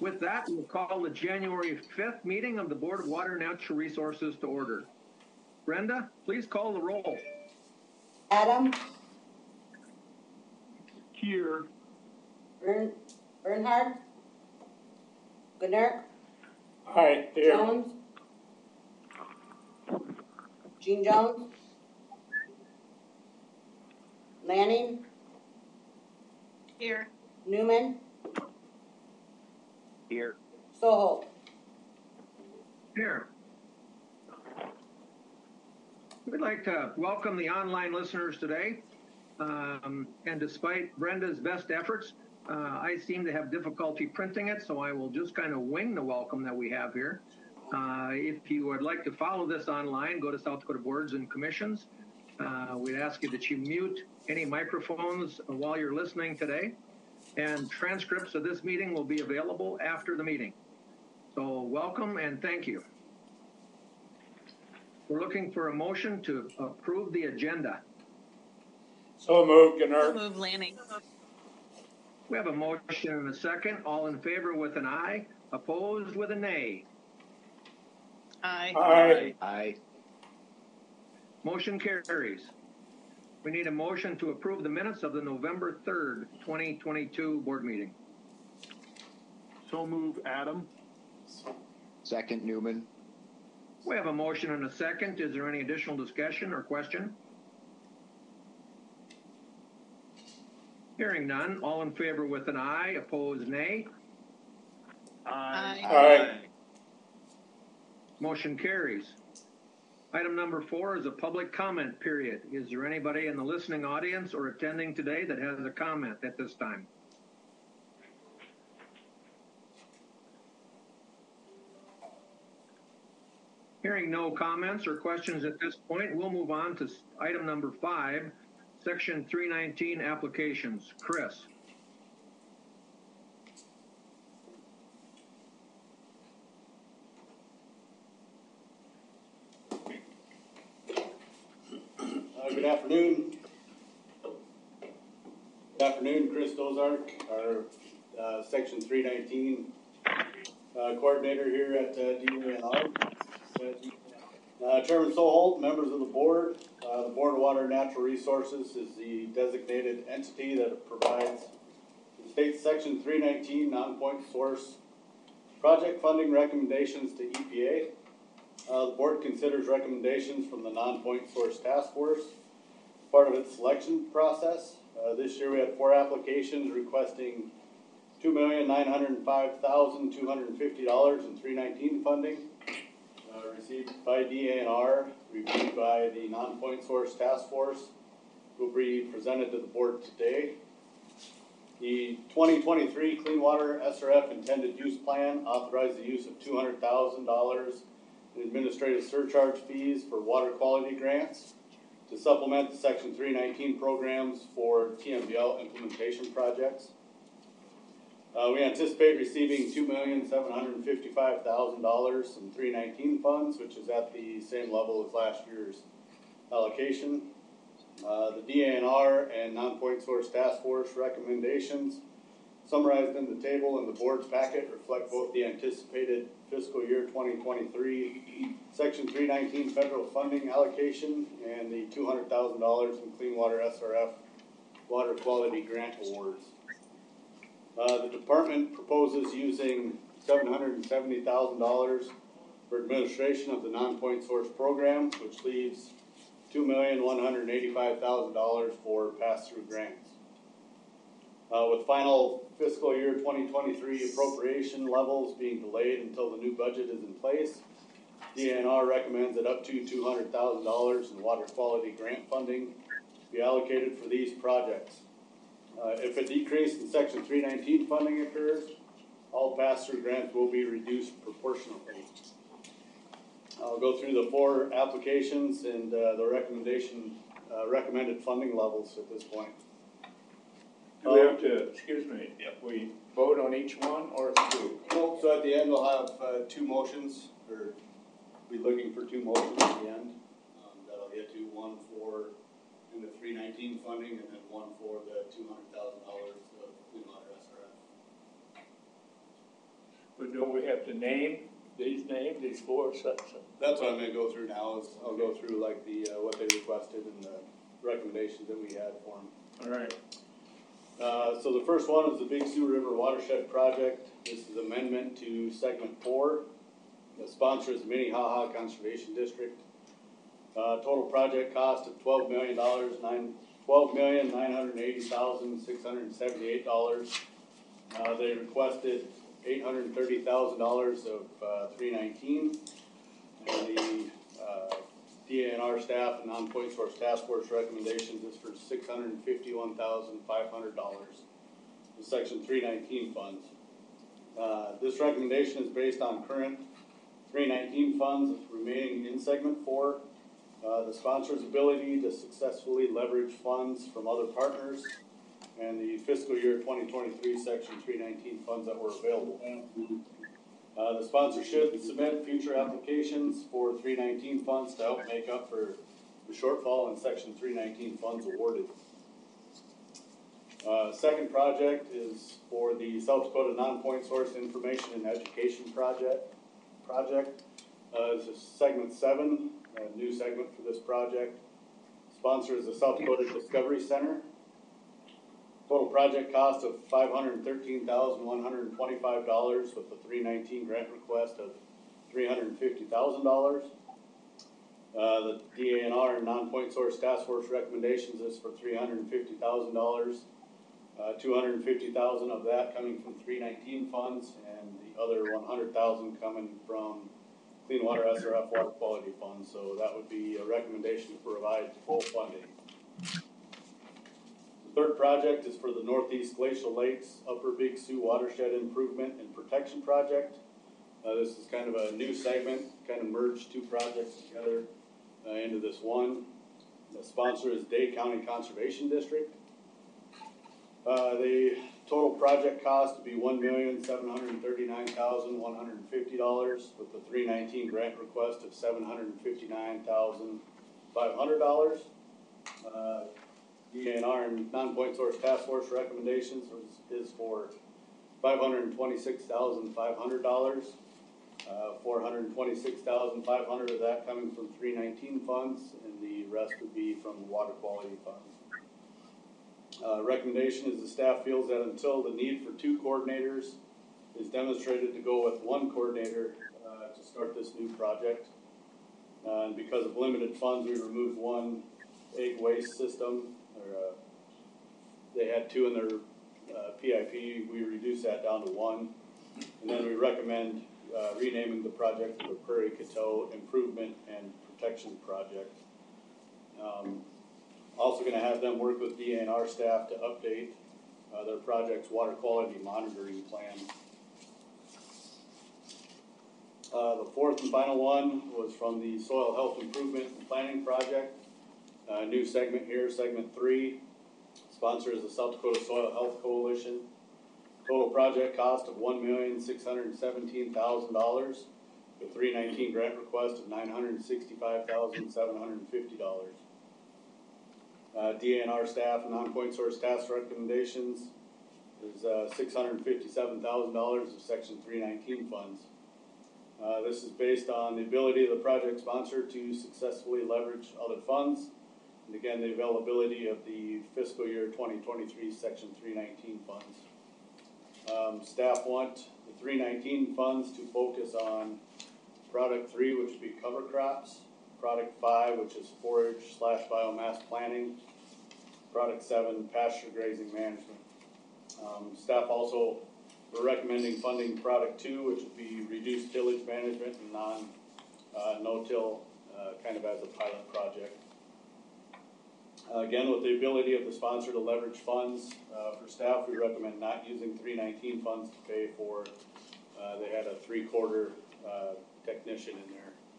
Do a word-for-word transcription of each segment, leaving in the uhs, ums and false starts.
With that, we'll call the January fifth meeting of the Board of Water and Natural Resources to order. Brenda, please call the roll. Adam. Here. Bern, Bernhard. Gunnar. Hi, here. Jones. Gene Jones. Lanning. Here. Newman. Here. Soholt. Here. We'd like to welcome the online listeners today. Um, and despite Brenda's best efforts, uh, I seem to have difficulty printing it, so I will just kind of wing the welcome that we have here. Uh, if you would like to follow this online, go to South Dakota Boards and Commissions. Uh, we'd ask you that you mute any microphones while you're listening today. And transcripts of this meeting will be available after the meeting. So welcome and thank you. We're looking for a motion to approve the agenda. So moved, Gunnar. So move, Lanning. We have a motion and a second. All in favor with an aye, opposed with a nay. Aye. Aye. Aye. Motion carries. We need a motion to approve the minutes of the November third, twenty twenty-two board meeting. So move, Adam. Second, Newman. We have a motion and a second. Is there any additional discussion or question? Hearing none. All in favor with an aye, opposed nay. Aye. Aye. Motion carries. Item number four is a public comment period. Is there anybody in the listening audience or attending today that has a comment at this time? Hearing no comments or questions at this point, we'll move on to item number five, section three nineteen applications. Chris. Uh, good afternoon. Good afternoon, Chris Dozark, our uh, section three nineteen uh, coordinator here at uh, D A N R. Uh, Chairman Soholt, members of the board, uh, the Board of Water and Natural Resources is the designated entity that provides the state's section three nineteen non-point source project funding recommendations to E P A. Uh, the board considers recommendations from the non-point source task force part of its selection process. Uh, this year we had four applications requesting two million nine hundred five thousand two hundred fifty dollars in three nineteen funding. Uh, received by D A N R, reviewed by the non-point source task force, will be presented to the board today. The twenty twenty-three Clean Water S R F intended use plan authorized the use of two hundred thousand dollars in administrative surcharge fees for water quality grants to supplement the section three nineteen programs for T M B L implementation projects. Uh, we anticipate receiving two million seven hundred fifty-five thousand dollars in three nineteen funds, which is at the same level as last year's allocation. Uh, the D A N R and non-point source task force recommendations summarized in the table in the board's packet reflect both the anticipated fiscal year twenty twenty-three section three nineteen federal funding allocation and the two hundred thousand dollars in Clean Water S R F water quality grant awards. Uh, the department proposes using seven hundred seventy thousand dollars for administration of the non-point source program, which leaves two million one hundred eighty-five thousand dollars for pass-through grants. Uh, with final fiscal year twenty twenty-three appropriation levels being delayed until the new budget is in place, D A N R recommends that up to two hundred thousand dollars in water quality grant funding be allocated for these projects. Uh, if a decrease in section three nineteen funding occurs, all pass-through grants will be reduced proportionately. I'll go through the four applications and uh, the recommendation, uh, recommended funding levels at this point. Do we have to, excuse me, if we vote on each one or two? No, so at the end we'll have uh, two motions, or be looking for two motions at the end. Um, that'll get to one for in the three nineteen funding and then one for the two hundred thousand dollars of Clean Water S R F. have to name these names, these four sections. That's what I'm gonna go through now, is I'll go through like the, uh, what they requested and the recommendations that we had for them. All right. Uh, so the first one is the Big Sioux River Watershed Project. This is amendment to segment four. The sponsor is Minnehaha Conservation District. Uh, total project cost of twelve million dollars, nine, twelve million nine hundred eighty thousand six hundred seventy-eight dollars. Uh, they requested eight hundred thirty thousand dollars of uh, three nineteen, and the uh, D A N R staff and non-point source task force recommendations is for six hundred fifty-one thousand five hundred dollars. The section three nineteen funds. Uh, this recommendation is based on current three nineteen funds remaining in segment four. Uh, the sponsor's ability to successfully leverage funds from other partners, and the fiscal year twenty twenty-three section three nineteen funds that were available. Uh, the sponsor should submit future applications for three nineteen funds to help make up for the shortfall in section three nineteen funds awarded. Uh, second project is for the South Dakota Non-Point Source Information and Education Project. Project. Uh, this is segment seven, a new segment for this project. Sponsor is the South Dakota Discovery Center. Total project cost of five hundred thirteen thousand one hundred twenty-five dollars with a three nineteen grant request of three hundred fifty thousand dollars. Uh, the D A N R and non-point source task force recommendations is for three hundred fifty thousand dollars. Uh, two hundred fifty thousand dollars of that coming from three nineteen funds, and the other one hundred thousand dollars coming from Clean Water S R F Water Quality Fund. So that would be a recommendation to provide full funding. The third project is for the Northeast Glacial Lakes Upper Big Sioux Watershed Improvement and Protection Project. Uh, this is kind of a new segment, kind of merged two projects together uh, into this one. The sponsor is Day County Conservation District. Uh, the total project cost to be one million seven hundred thirty-nine thousand one hundred fifty dollars with the three nineteen grant request of seven hundred fifty-nine thousand five hundred dollars. Uh, D A N R and non-point source task force recommendations is, is for five hundred twenty-six thousand five hundred dollars. Uh, four hundred twenty-six thousand five hundred dollars of that coming from three nineteen funds, and the rest would be from water quality funds. Uh, recommendation is the staff feels that until the need for two coordinators is demonstrated, to go with one coordinator uh, to start this new project. Uh, and because of limited funds, we removed one egg waste system. Or, uh, they had two in their uh, P I P. We reduced that down to one. And then we recommend uh, renaming the project to the Prairie Coteau Improvement and Protection Project. Um, Also going to have them work with D A N R staff to update uh, their project's water quality monitoring plan. Uh, the fourth and final one was from the Soil Health Improvement and Planning Project. Uh, new segment here, segment three. Sponsor is the South Dakota Soil Health Coalition. Total project cost of one million six hundred seventeen thousand dollars. The three nineteen grant request of nine hundred sixty-five thousand seven hundred fifty dollars. Uh, D A N R staff and non-point source task recommendations is uh, six hundred fifty-seven thousand dollars of section three nineteen funds. Uh, this is based on the ability of the project sponsor to successfully leverage other funds, and again the availability of the fiscal year twenty twenty-three section three nineteen funds. Um, staff want the three nineteen funds to focus on product three, which would be cover crops. Product five, which is forage slash biomass planning. Product seven, pasture grazing management. Um, staff also were recommending funding product two, which would be reduced tillage management and non, uh, no-till, uh, kind of as a pilot project. Uh, again, with the ability of the sponsor to leverage funds uh, for staff, we recommend not using three nineteen funds to pay for. Uh, they had a three-quarter uh, technician in there.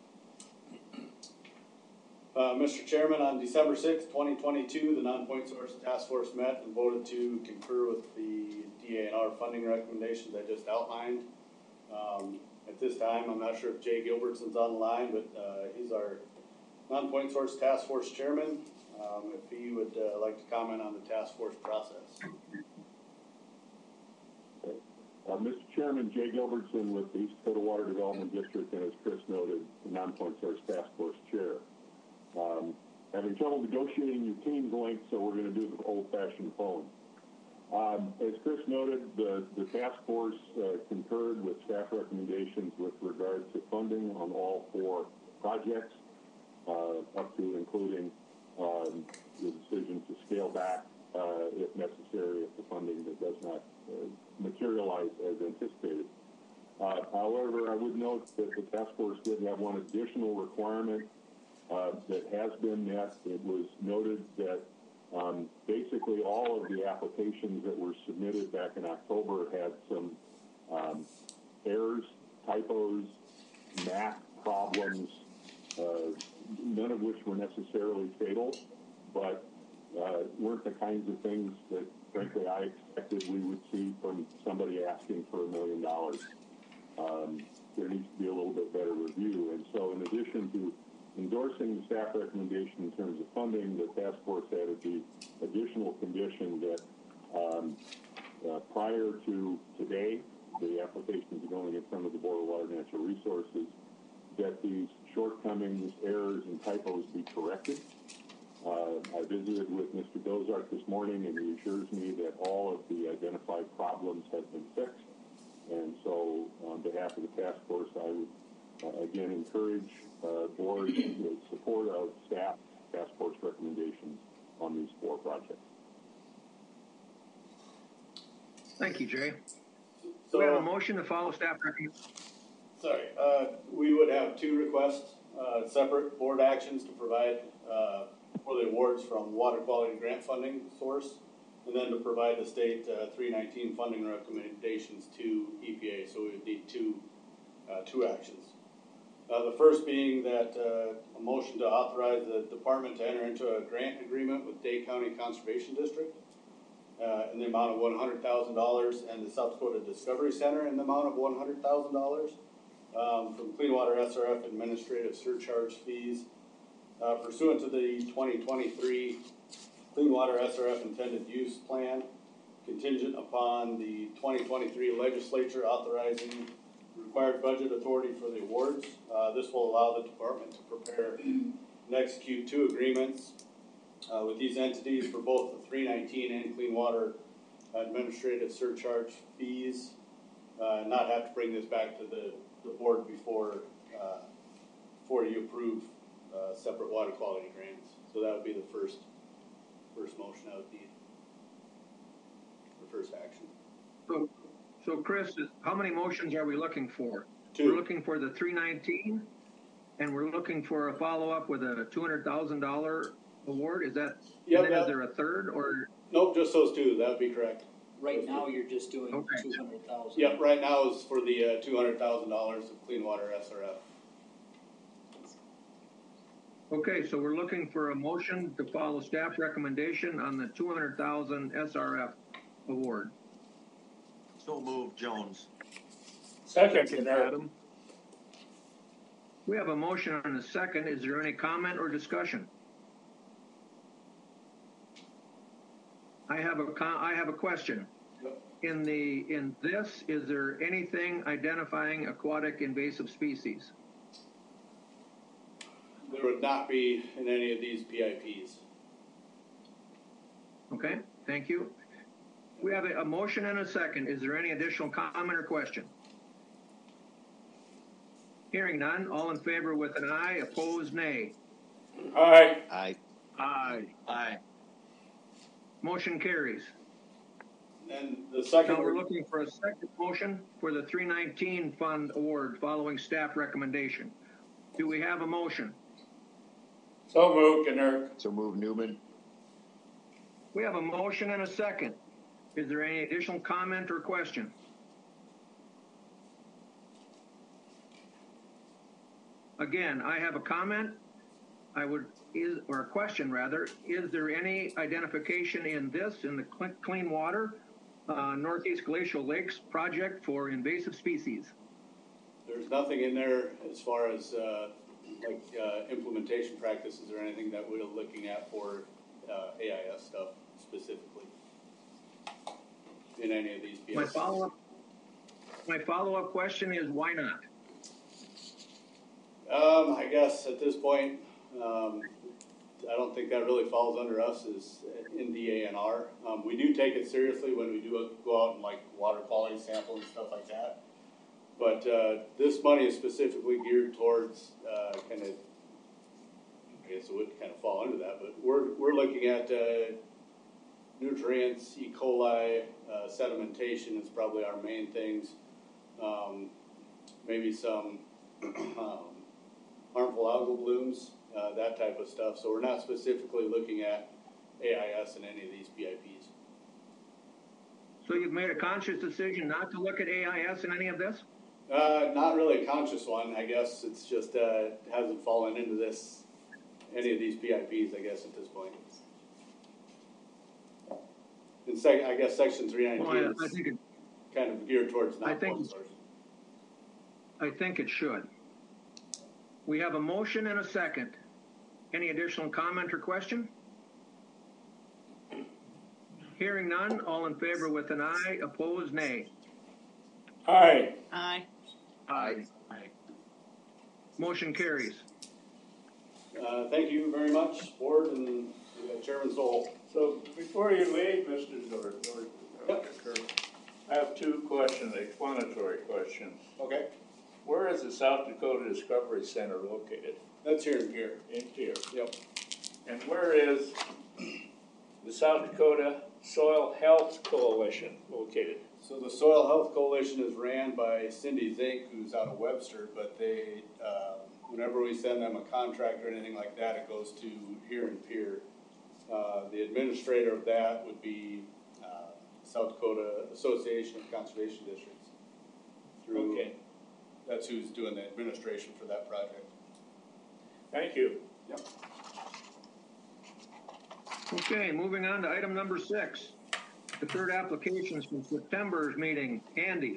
Uh, Mister Chairman, on December sixth, twenty twenty-two, the non-point source task force met and voted to concur with the D A N R funding recommendations I just outlined. Um, at this time, I'm not sure if Jay Gilbertson's on the line, but uh, he's our non-point source task force chairman. Um, if he would uh, like to comment on the task force process. Uh, Mister Chairman, Jay Gilbertson with the East Dakota Water Development District, and as Chris noted, the Non-Point Source Task Force Chair. Um, having trouble negotiating your Teams link, so we're going to do the old-fashioned phone. Um, as Chris noted, the, the task force uh, concurred with staff recommendations with regard to funding on all four projects, uh, up to including um, the decision to scale back uh, if necessary if the funding that does not uh, materialize as anticipated. Uh, however, I would note that the task force did have one additional requirement uh, that has been met. It was noted that um, basically all of the applications that were submitted back in October had some um, errors, typos, math problems, uh, none of which were necessarily fatal, but uh, weren't the kinds of things that, frankly, I expected we would see from somebody asking for a million dollars. Um, there needs to be a little bit better review. And so in addition to endorsing the staff recommendation in terms of funding, the task force added the additional condition that um, uh, prior to today, the applications going in front of the Board of Water and Natural Resources, that these shortcomings, errors, and typos be corrected. Uh, I visited with Mister Dozark this morning, and he assures me that all of the identified problems have been fixed. And so, on behalf of the task force, I would uh, again encourage uh, board the support of staff task force recommendations on these four projects. Thank you, Jay. So, we have a motion to follow staff recommendation. Sorry, uh, we would have two requests, uh, separate board actions to provide, uh, for the awards from water quality grant funding source, and then to provide the state, uh, three nineteen funding recommendations to E P A. So we would need two, uh, two actions. Uh, the first being that, uh, a motion to authorize the department to enter into a grant agreement with Day County Conservation District, uh, in the amount of one hundred thousand dollars, and the South Dakota Discovery Center in the amount of one hundred thousand dollars. Um, from Clean Water S R F administrative surcharge fees uh, pursuant to the twenty twenty-three Clean Water S R F intended use plan, contingent upon the twenty twenty-three legislature authorizing required budget authority for the awards. Uh, this will allow the department to prepare and execute two agreements uh, with these entities for both the three nineteen and Clean Water administrative surcharge fees, uh, and not have to bring this back to the the board before uh, before you approve uh, separate water quality grants. So that would be the first first motion I would need, the first action. So, so Chris, how many motions are we looking for? Two. We're looking for the three nineteen, and we're looking for a follow-up with a two hundred thousand dollars award. Is that, Yep, and then that, is there a third, or? Nope, just those two. That would be correct. Right now, you're just doing Okay. two hundred thousand. Yep, right now is for the uh, two hundred thousand dollars of Clean Water S R F. Okay, so we're looking for a motion to follow staff recommendation on the two hundred thousand S R F award. So move, Jones. Second, Second, Eric. Adam. We have a motion and a second. Is there any comment or discussion? I have a con- I have a question. In the in this, is there anything identifying aquatic invasive species? There would not be in any of these P I Ps. Okay, thank you. We have a, a motion and a second. Is there any additional comment or question? Hearing none, all in favor with an aye, opposed nay. Aye. Aye. Aye. Aye. Motion carries. And the second. Now we're looking for a second motion for the three nineteen fund award following staff recommendation. Do we have a motion? So moved, Eric. So move Newman. We have a motion and a second. Is there any additional comment or question? Again, I have a comment. I would, is, or a question rather, is there any identification in this, in the Clean Water uh, Northeast Glacial Lakes project for invasive species? There's nothing in there as far as uh, like uh, implementation practices or anything that we're looking at for uh, A I S stuff specifically in any of these P My S. follow-up, my follow-up question is, why not? Um, I guess at this point, um, I don't think that really falls under us as in the A N R. Um, we do take it seriously when we do go out and like water quality sample and stuff like that. But uh, this money is specifically geared towards uh, kind of, I guess it would kind of fall under that, but we're we're looking at uh, nutrients, E. coli, uh, sedimentation is probably our main things. Um, maybe some um, harmful algal blooms, uh, that type of stuff. So we're not specifically looking at A I S in any of these P I Ps. So you've made a conscious decision not to look at A I S in any of this? Uh, not really a conscious one, I guess. It's just uh, hasn't fallen into this any of these P I Ps, I guess, at this point. In sec- I guess section three nineteen Well, I, is I think it, kind of geared towards I think non-point it's- source. I think it should. We have a motion and a second. Any additional comment or question? Hearing none, all in favor with an aye, opposed nay. Aye. Aye. Aye. Motion carries. Uh, thank you very much, board and uh, Chairman Soul. So before you leave, Mister Zor, Zor, Yep. I have two questions, explanatory questions. Okay. Where is the South Dakota Discovery Center located? That's here and here. In here. Yep. And where is the South Dakota Soil Health Coalition located? So the Soil Health Coalition is ran by Cindy Zink, who's out of Webster, but they, uh, whenever we send them a contract or anything like that, it goes to here and peer. Uh, the administrator of that would be uh, South Dakota Association of Conservation Districts. Through, Okay. That's who's doing the administration for that project. Thank you. Yep. Okay, moving on to item number six. The third applications from September's meeting. Andy.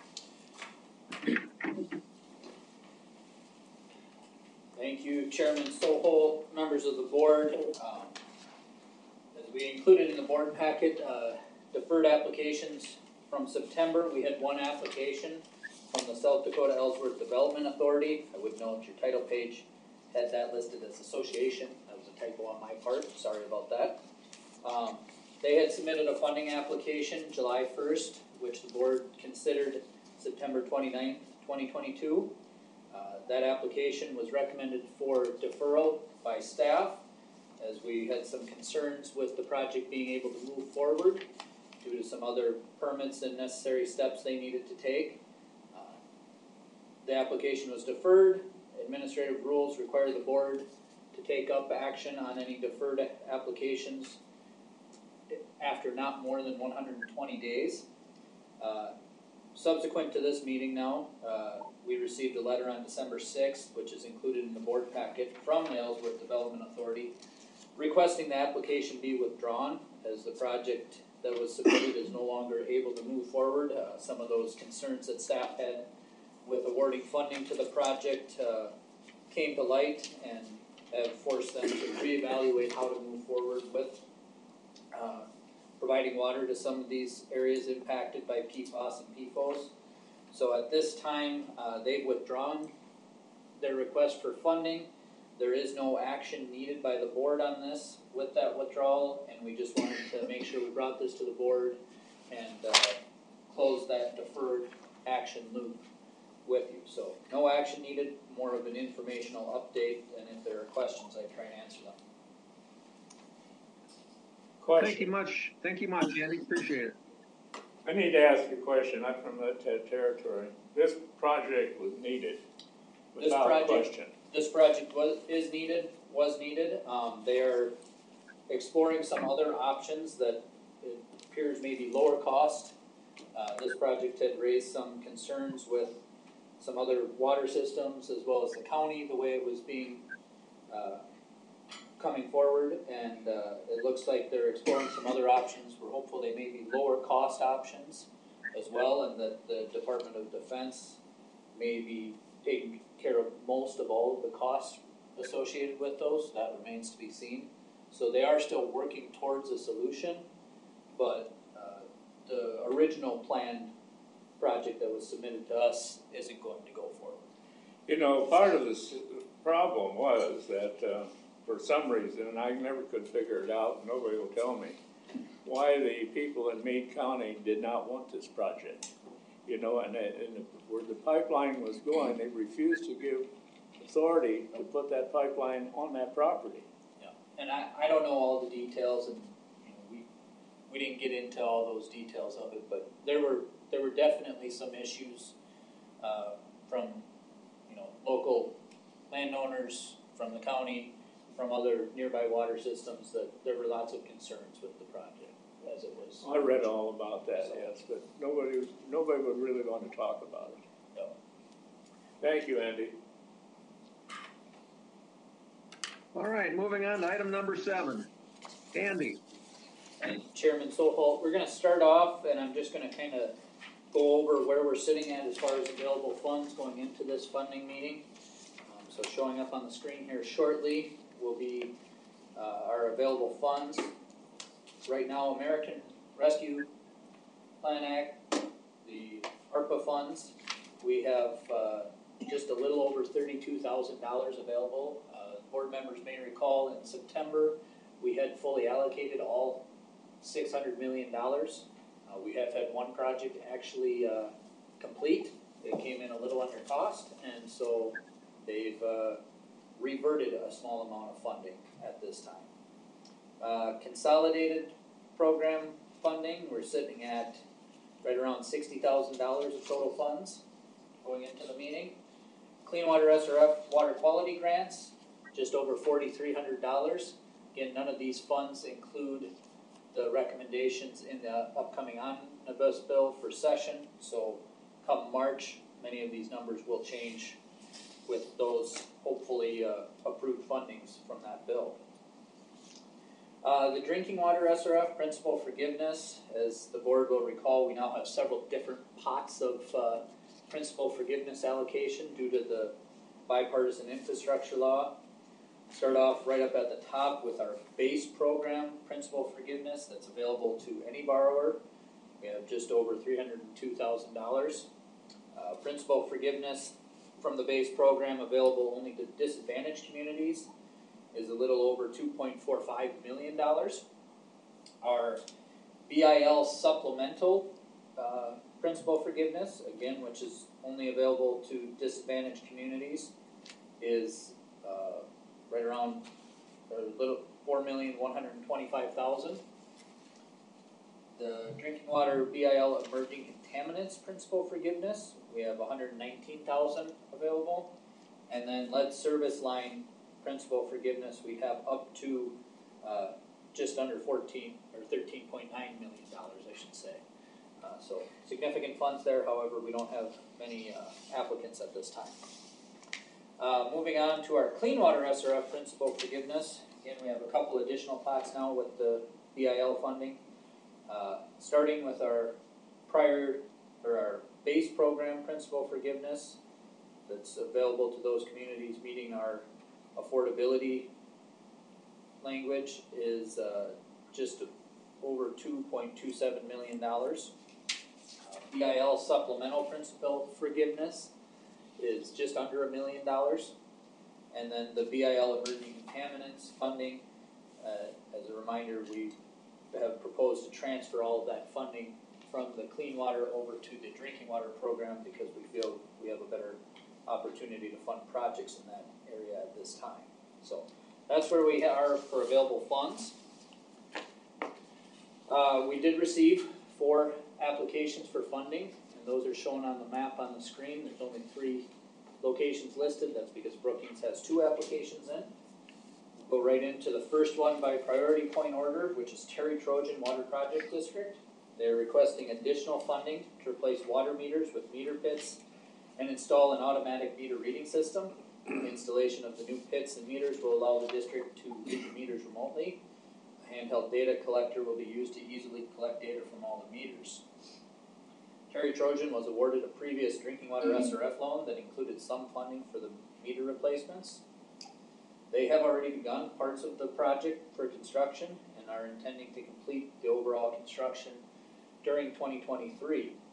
Thank you, Chairman Sohol, members of the board. Um, As we included in the board packet, uh, deferred applications from September, we had one application from the South Dakota Ellsworth Development Authority. I would note your title page had that listed as association. That was a typo on my part, sorry about that. Um, they had submitted a funding application July first, which the board considered September twenty-ninth, twenty twenty-two. Uh, that application was recommended for deferral by staff, as we had some concerns with the project being able to move forward due to some other permits and necessary steps they needed to take. Uh, The application was deferred. Administrative rules require the board to take up action on any deferred applications after not more than one hundred twenty days. Uh, Subsequent to this meeting now, uh, we received a letter on December sixth, which is included in the board packet from the Ellsworth Development Authority, requesting the application be withdrawn as the project that was submitted is no longer able to move forward. Uh, some of those concerns that staff had with awarding funding to the project uh, came to light and have forced them to reevaluate how to move forward with uh, providing water to some of these areas impacted by P FAS and P FOS. So at this time, uh, they've withdrawn their request for funding. There is no action needed by the board on this with that withdrawal, and we just wanted to make sure we brought this to the board and uh, close that deferred action loop with you. So no action needed, more of an informational update, and if there are questions, I try and answer them. Question. Thank you much. Thank you much, Andy. Appreciate it. I need to ask a question. I'm from that ter- territory. This project was needed, This without project- question. This project was, is needed, was needed. Um, they are exploring some other options that it appears may be lower cost. Uh, this project had raised some concerns with some other water systems as well as the county, the way it was being, uh, coming forward, and, uh, it looks like they're exploring some other options. We're hopeful they may be lower cost options as well, and that the Department of Defense may be taking care of most of all of the costs associated with those. That remains to be seen. So they are still working towards a solution, but uh, the original plan project that was submitted to us isn't going to go forward. You know, part of this problem was that, uh, for some reason, and I never could figure it out, nobody will tell me, why the people in Meade County did not want this project. You know, and, and where the pipeline was going, they refused to give authority to put that pipeline on that property. Yeah, and I, I don't know all the details, and you know, we we didn't get into all those details of it, but there were there were definitely some issues uh, from you know local landowners, from the county, from other nearby water systems, that there were lots of concerns with the project as it was. I read all about that, yes, but nobody nobody would really want to talk about it. No. Thank you, Andy. All right, moving on to item number seven. Andy. Chairman Soholt, we're going to start off, and I'm just going to kind of go over where we're sitting at as far as available funds going into this funding meeting. Um, so showing up on the screen here shortly will be uh, our available funds. Right now, American Rescue Plan Act, the ARPA funds, we have uh, just a little over thirty-two thousand dollars available. Uh, board members may recall in September, we had fully allocated all six hundred million dollars. Uh, we have had one project actually uh, complete. It came in a little under cost, and so they've uh, reverted a small amount of funding at this time. Uh, consolidated program funding, we're sitting at right around sixty thousand dollars of total funds going into the meeting. Clean Water S R F water quality grants, just over four thousand three hundred dollars. Again, none of these funds include the recommendations in the upcoming omnibus bill for session, so come March, many of these numbers will change with those hopefully uh, approved fundings from that bill. Uh, the drinking water S R F principal forgiveness, as the board will recall, we now have several different pots of uh, principal forgiveness allocation due to the bipartisan infrastructure law. Start off right up at the top with our base program principal forgiveness that's available to any borrower. We have just over three hundred two thousand dollars. Uh, principal forgiveness from the base program available only to disadvantaged communities is a little over two point four five million dollars. Our B I L supplemental uh, principal forgiveness, again, which is only available to disadvantaged communities, is uh, right around a little four million one hundred twenty-five thousand dollars. The drinking water B I L emerging contaminants principal forgiveness, we have one hundred nineteen thousand dollars available. And then lead service line principal forgiveness, we have up to uh, just under fourteen or thirteen point nine million dollars, I should say. Uh, so significant funds there. However, we don't have many uh, applicants at this time. Uh, moving on to our clean water S R F principal forgiveness. Again, we have a couple additional pots now with the B I L funding. Uh, starting with our prior or our base program principal forgiveness that's available to those communities meeting our affordability language is uh, just over two point two seven million dollars. Uh, B I L supplemental principal forgiveness is just under a million dollars. And then the B I L emerging contaminants funding, uh, as a reminder, we have proposed to transfer all of that funding from the clean water over to the drinking water program because we feel we have a better opportunity to fund projects in that area at this time. So that's where we are for available funds. Uh, we did receive four applications for funding, and those are shown on the map on the screen. There's only three locations listed. That's because Brookings has two applications in. We'll go right into the first one by priority point order, which is Terry Trojan Water Project District. They're requesting additional funding to replace water meters with meter pits and install an automatic meter reading system. The installation of the new pits and meters will allow the district to read the meters remotely. A handheld data collector will be used to easily collect data from all the meters. Terry Trojan was awarded a previous drinking water S R F loan that included some funding for the meter replacements. They have already begun parts of the project for construction and are intending to complete the overall construction during twenty twenty-three.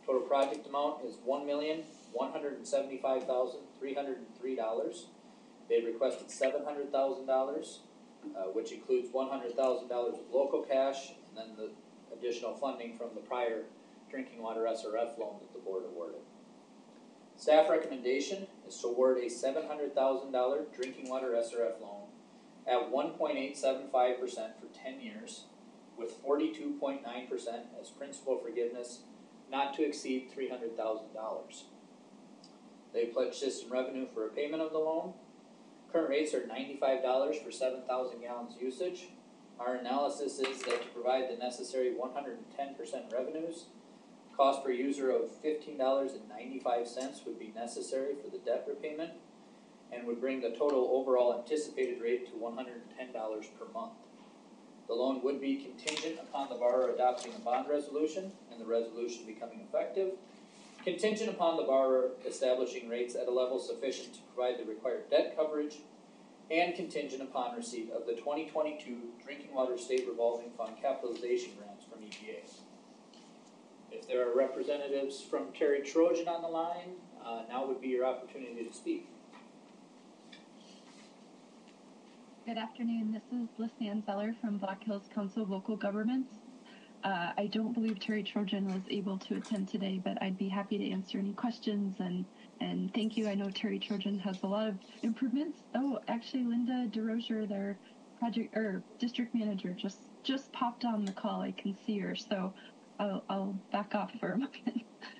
Total project amount is one million, one hundred and seventy-five thousand, three hundred and three dollars. They requested seven hundred thousand dollars, uh, which includes one hundred thousand dollars of local cash, and then the additional funding from the prior drinking water S R F loan that the board awarded. Staff recommendation is to award a seven hundred thousand dollars drinking water S R F loan at one point eight seven five percent for ten years, with forty-two point nine percent as principal forgiveness, not to exceed three hundred thousand dollars. They pledge system revenue for a payment of the loan. Current rates are ninety-five dollars for seven thousand gallons usage. Our analysis is that to provide the necessary one hundred ten percent revenues, cost per user of fifteen dollars and ninety-five cents would be necessary for the debt repayment, and would bring the total overall anticipated rate to one hundred ten dollars per month. The loan would be contingent upon the borrower adopting a bond resolution and the resolution becoming effective, contingent upon the borrower establishing rates at a level sufficient to provide the required debt coverage, and contingent upon receipt of the twenty twenty-two Drinking Water State Revolving Fund capitalization grants from E P A. If there are representatives from Terry Trojan on the line, uh, now would be your opportunity to speak. Good afternoon. This is Liz Zeller from Black Hills Council of Local Governments. Uh, I don't believe Terry Trojan was able to attend today, but I'd be happy to answer any questions, and, and thank you. I know Terry Trojan has a lot of improvements. Oh, actually, Linda DeRozier, their project or district manager, just, just popped on the call. I can see her, so I'll, I'll back off for a moment.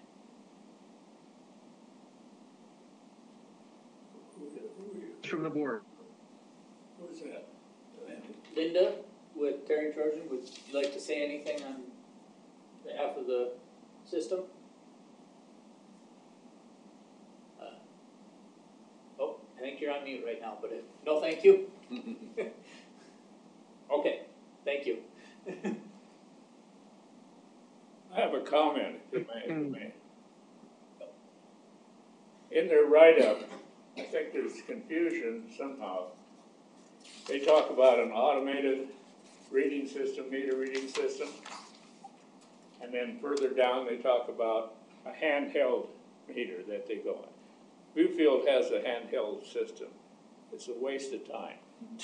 From the board. Who's that? Linda, with Terry Trojan, would you like to say anything on behalf of the system? Uh, oh, I think you're on mute right now, but if, no, thank you. Okay, thank you. I have a comment, if you may, if you may. In their write-up, I think there's confusion somehow. They talk about an automated reading system, meter reading system, and then further down they talk about a handheld meter that they go on. Viewfield has a handheld system. It's a waste of time.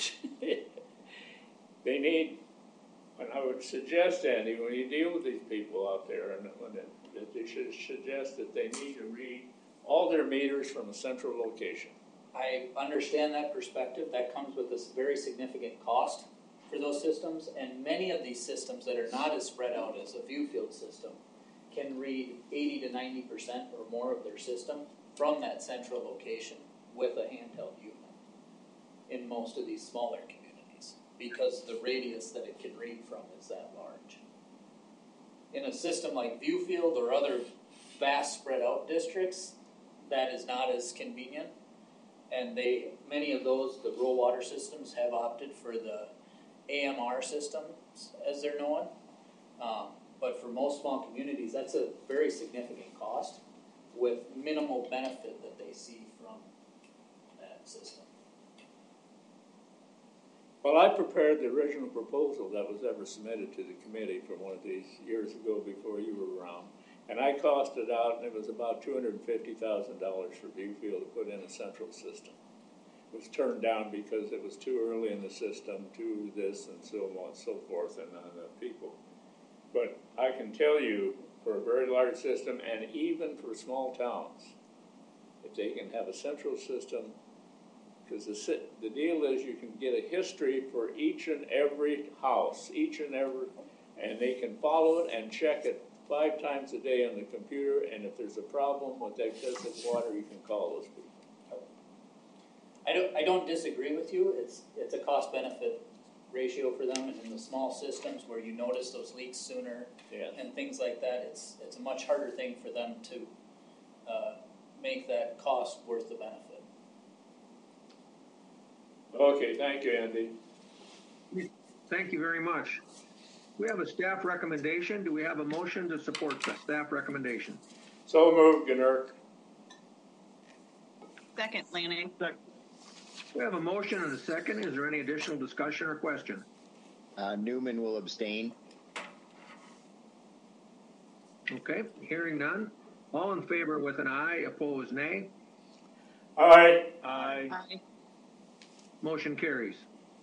They need, and I would suggest, Andy, when you deal with these people out there, and when it, that they should suggest that they need to read all their meters from a central location. I understand that perspective. That comes with a very significant cost for those systems, and many of these systems that are not as spread out as a Viewfield system can read eighty to ninety percent or more of their system from that central location with a handheld unit in most of these smaller communities, because the radius that it can read from is that large. In a system like Viewfield or other vast spread out districts, that is not as convenient. And they, many of those, the rural water systems have opted for the A M R systems, as they're known. Um, but for most small communities, that's a very significant cost with minimal benefit that they see from that system. Well, I prepared the original proposal that was ever submitted to the committee from one of these years ago before you were around. And I costed out, and it was about two hundred fifty thousand dollars for Viewfield to put in a central system. It was turned down because it was too early in the system, too this and so on and so forth, and not enough people. But I can tell you, for a very large system, and even for small towns, if they can have a central system, because the, the deal is you can get a history for each and every house, each and every, and they can follow it and check it five times a day on the computer, and if there's a problem with excessive water, you can call those people. I don't, I don't disagree with you. It's, it's a cost-benefit ratio for them, and in the small systems where you notice those leaks sooner Yes. and things like that, it's, it's a much harder thing for them to uh, make that cost worth the benefit. Okay, thank you, Andy. Thank you very much. We have a staff recommendation. Do we have a motion to support the staff recommendation? So moved, Gnurk. Second, Lanning. We have a motion and a second. Is there any additional discussion or question? Uh, Newman will abstain. Okay, hearing none. All in favor with an aye, opposed nay. Aye. Aye. Aye. Motion carries.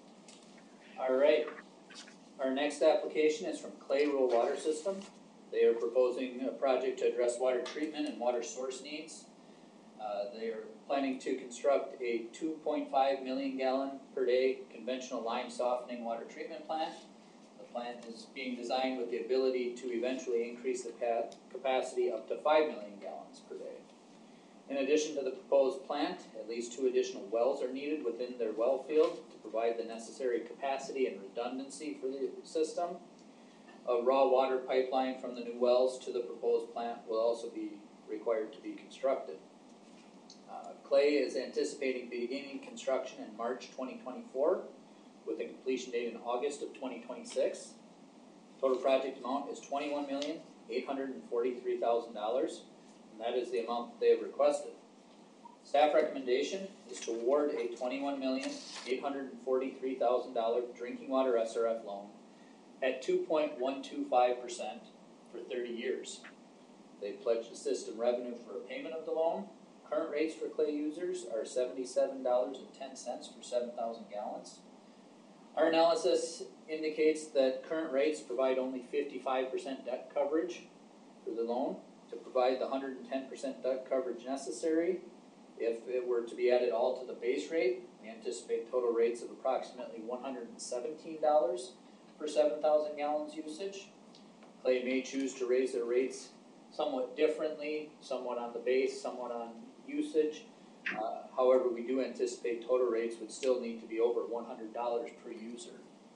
All right. Our next application is from Clay Rural Water System. They are proposing a project to address water treatment and water source needs. Uh, they are planning to construct a two point five million gallon per day conventional lime softening water treatment plant. The plant is being designed with the ability to eventually increase the ca- capacity up to five million gallons per day. In addition to the proposed plant, at least two additional wells are needed within their well field to provide the necessary capacity and redundancy for the system. A raw water pipeline from the new wells to the proposed plant will also be required to be constructed. Uh, Clay is anticipating beginning construction in March twenty twenty-four with a completion date in August of twenty twenty-six. Total project amount is twenty-one million eight hundred forty-three thousand dollars, and that is the amount that they have requested. Staff recommendation is to award a twenty-one million eight hundred forty-three thousand dollars drinking water S R F loan at two point one two five percent for thirty years. They pledged the system revenue for a payment of the loan. Current rates for Clay users are seventy-seven dollars and ten cents for seven thousand gallons. Our analysis indicates that current rates provide only fifty-five percent debt coverage for the loan. To provide the one hundred ten percent debt coverage necessary, if it were to be added all to the base rate, we anticipate total rates of approximately one hundred seventeen dollars for seven thousand gallons usage. Clay may choose to raise their rates somewhat differently, somewhat on the base, somewhat on usage. Uh, however, we do anticipate total rates would still need to be over one hundred dollars per user.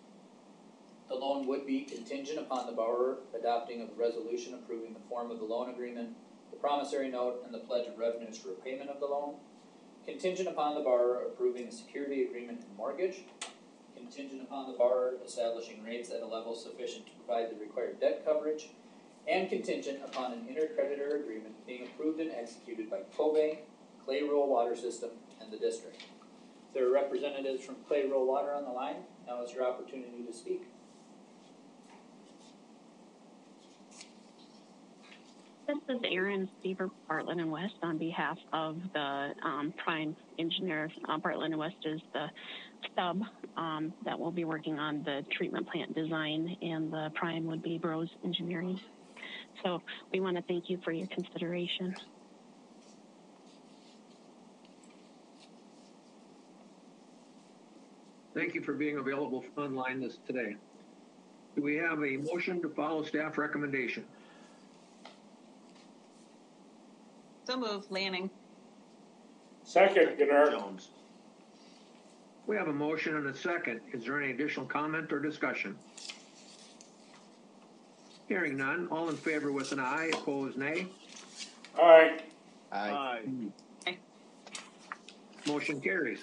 The loan would be contingent upon the borrower adopting of the resolution approving the form of the loan agreement, the promissory note, and the pledge of revenues for repayment of the loan. Contingent upon the borrower approving a security agreement and mortgage. Contingent upon the borrower establishing rates at a level sufficient to provide the required debt coverage. And contingent upon an intercreditor agreement being approved and executed by CoBank, Clay Rural Water System, and the district. There are representatives from Clay Rural Water on the line. Now is your opportunity to speak. This is Erin Stever, Bartlett and West, on behalf of the um, Prime Engineer. Uh, Bartlett and West is the sub um, that will be working on the treatment plant design, and the Prime would be Bros Engineering. So we want to thank you for your consideration. Thank you for being available online this today. Do we have a motion to follow staff recommendation? So moved, Lanning. Second, Gennard. Jones. We have a motion and a second. Is there any additional comment or discussion? Hearing none. All in favor with an aye, opposed nay. Aye. Aye. Aye. Motion carries.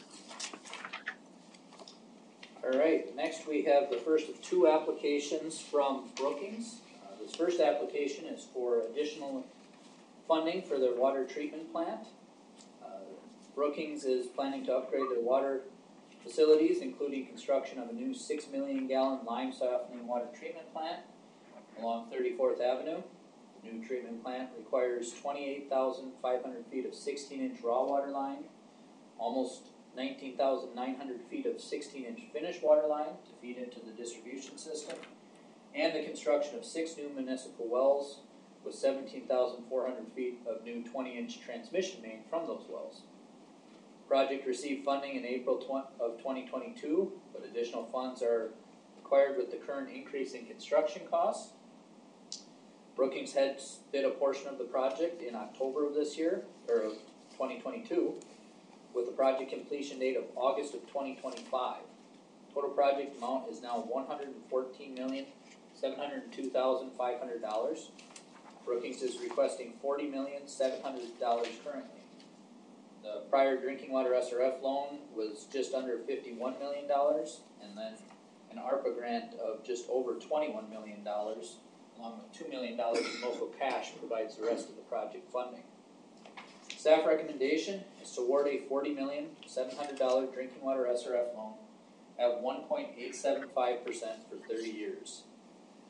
All right, next we have the first of two applications from Brookings. Uh, this first application is for additional funding for their water treatment plant. Uh, Brookings is planning to upgrade their water facilities, including construction of a new six million gallon lime softening water treatment plant along thirty-fourth Avenue. The new treatment plant requires twenty-eight thousand five hundred feet of sixteen inch raw water line, almost nineteen thousand nine hundred feet of sixteen inch finished water line to feed into the distribution system, and the construction of six new municipal wells with seventeen thousand four hundred feet of new twenty inch transmission main from those wells. The project received funding in April of twenty twenty-two, but additional funds are required with the current increase in construction costs. Brookings had bid a portion of the project in October of this year, or of twenty twenty-two, with a project completion date of August of twenty twenty-five. Total project amount is now one hundred fourteen million seven hundred two thousand five hundred dollars. Brookings is requesting forty million seven hundred dollars currently. The prior drinking water S R F loan was just under fifty-one million dollars, and then an ARPA grant of just over twenty-one million dollars, along with two million dollars in local cash, provides the rest of the project funding. Staff recommendation is to award a forty million seven hundred dollars drinking water S R F loan at one point eight seven five percent for thirty years.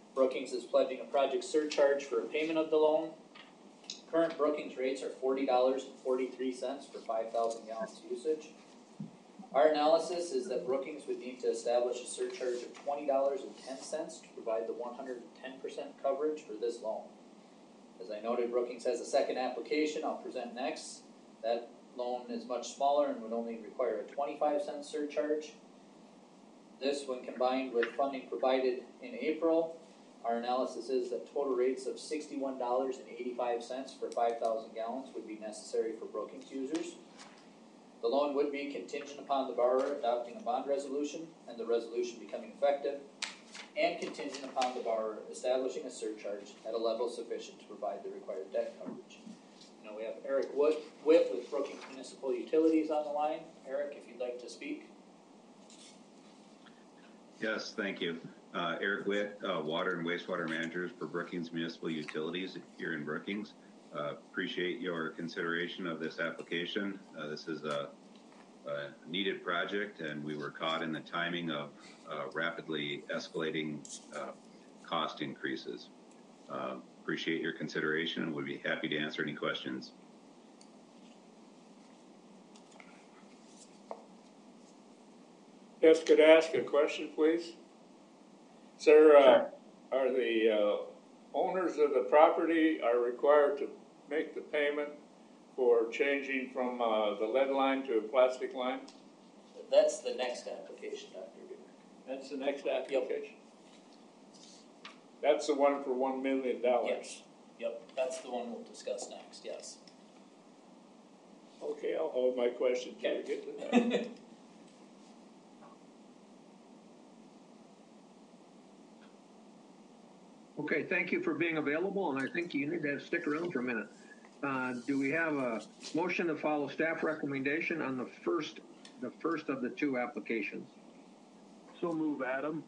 Brookings is pledging a project surcharge for a payment of the loan. Current Brookings rates are forty dollars and forty-three cents for five thousand gallons usage. Our analysis is that Brookings would need to establish a surcharge of twenty dollars and ten cents to provide the one hundred ten percent coverage for this loan. As I noted, Brookings has a second application I'll present next. That loan is much smaller and would only require a twenty-five cent surcharge. This, when combined with funding provided in April, our analysis is that total rates of sixty-one dollars and eighty-five cents for five thousand gallons would be necessary for Brookings users. The loan would be contingent upon the borrower adopting a bond resolution and the resolution becoming effective, and contingent upon the borrower establishing a surcharge at a level sufficient to provide the required debt coverage. Now we have Eric Wood, Witt with Brookings Municipal Utilities on the line. Eric, if you'd like to speak. Yes, thank you. Uh, Eric Witt, uh, Water and Wastewater Managers for Brookings Municipal Utilities here in Brookings. Uh, appreciate your consideration of this application. Uh, this is a, a needed project, and we were caught in the timing of uh, rapidly escalating uh, cost increases. Uh, appreciate your consideration and would be happy to answer any questions. Yes, could I ask a question, please? Sir, uh, are the uh, owners of the property are required to make the payment for changing from uh, the lead line to a plastic line? That's the next application, Doctor Beamer. That's the next application? That's the one for one million dollars? Yes. Yep, that's the one we'll discuss next, yes. Okay, I'll hold my question till we get to that. Okay, thank you for being available, and I think you need to stick around for a minute. Uh, do we have a motion to follow staff recommendation on the first, the first of the two applications? So move, Adam.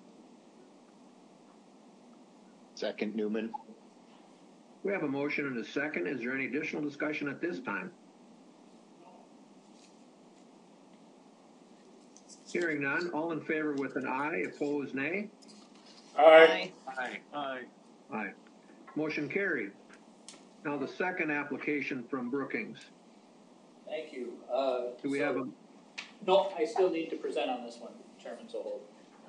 Second, Newman. We have a motion and a second. Is there any additional discussion at this time? Hearing none, all in favor with an aye, opposed nay? Aye. Aye. Aye. Aye. Motion carried. Now the second application from Brookings. Thank you. Uh, Do we so, have a, No, I still need to present on this one, Chairman Sohold.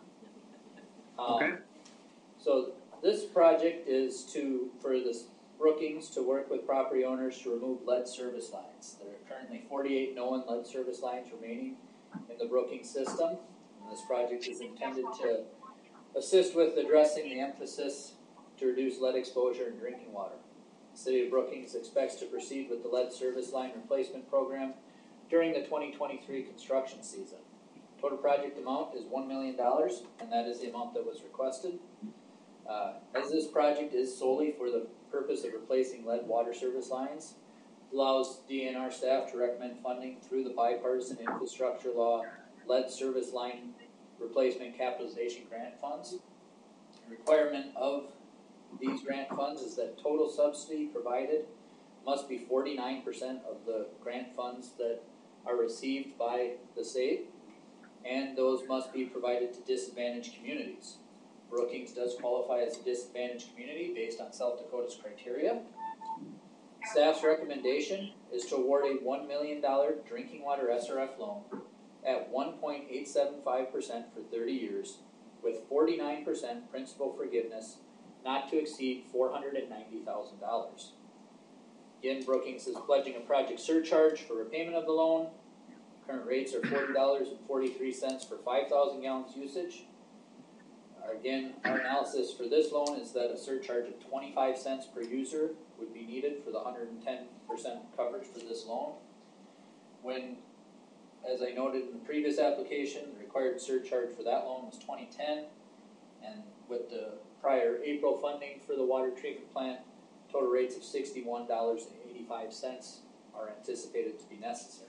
Um, okay? So this project is to, for this Brookings to work with property owners to remove lead service lines. There are currently forty-eight known lead service lines remaining in the Brookings system. And this project is intended to assist with addressing the emphasis to reduce lead exposure in drinking water. The City of Brookings expects to proceed with the lead service line replacement program during the twenty twenty-three construction season. Total project amount is one million dollars, and that is the amount that was requested. Uh, as this project is solely for the purpose of replacing lead water service lines, it allows D N R staff to recommend funding through the bipartisan infrastructure law lead service line replacement capitalization grant funds. The requirement of these grant funds is that total subsidy provided must be forty-nine percent of the grant funds that are received by the state, and those must be provided to disadvantaged communities. Brookings does qualify as a disadvantaged community based on South Dakota's criteria. Staff's recommendation is to award a one million dollars drinking water S R F loan at one point eight seven five percent for thirty years, with forty-nine percent principal forgiveness not to exceed four hundred ninety thousand dollars. Again, Brookings is pledging a project surcharge for repayment of the loan. Current rates are forty dollars and forty-three cents for five thousand gallons usage. Again, our analysis for this loan is that a surcharge of twenty-five cents per user would be needed for the one hundred ten percent coverage for this loan. When, as I noted in the previous application, the required surcharge for that loan was twenty ten, and with the prior April funding for the water treatment plant, total rates of sixty-one dollars and eighty-five cents are anticipated to be necessary.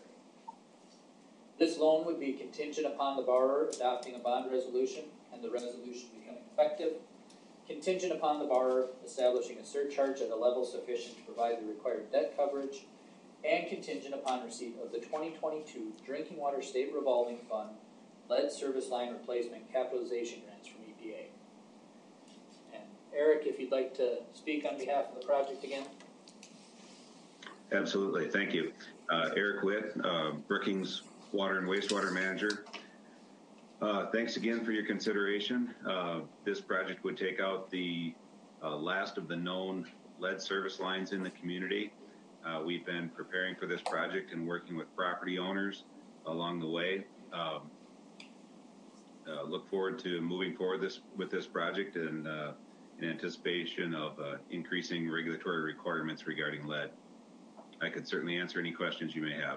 This loan would be contingent upon the borrower adopting a bond resolution and the resolution becoming effective, contingent upon the borrower establishing a surcharge at a level sufficient to provide the required debt coverage, and contingent upon receipt of the twenty twenty-two Drinking Water State Revolving Fund Lead Service Line Replacement Capitalization Grants from E P A. And Eric, if you'd like to speak on behalf of the project again. Absolutely, thank you. Uh, Eric Witt, uh, Brookings Water and Wastewater Manager. Uh, thanks again for your consideration. Uh, this project would take out the uh, last of the known lead service lines in the community. Uh, we've been preparing for this project and working with property owners along the way. Um, uh, look forward to moving forward this with this project and uh, in anticipation of uh, increasing regulatory requirements regarding lead. I could certainly answer any questions you may have.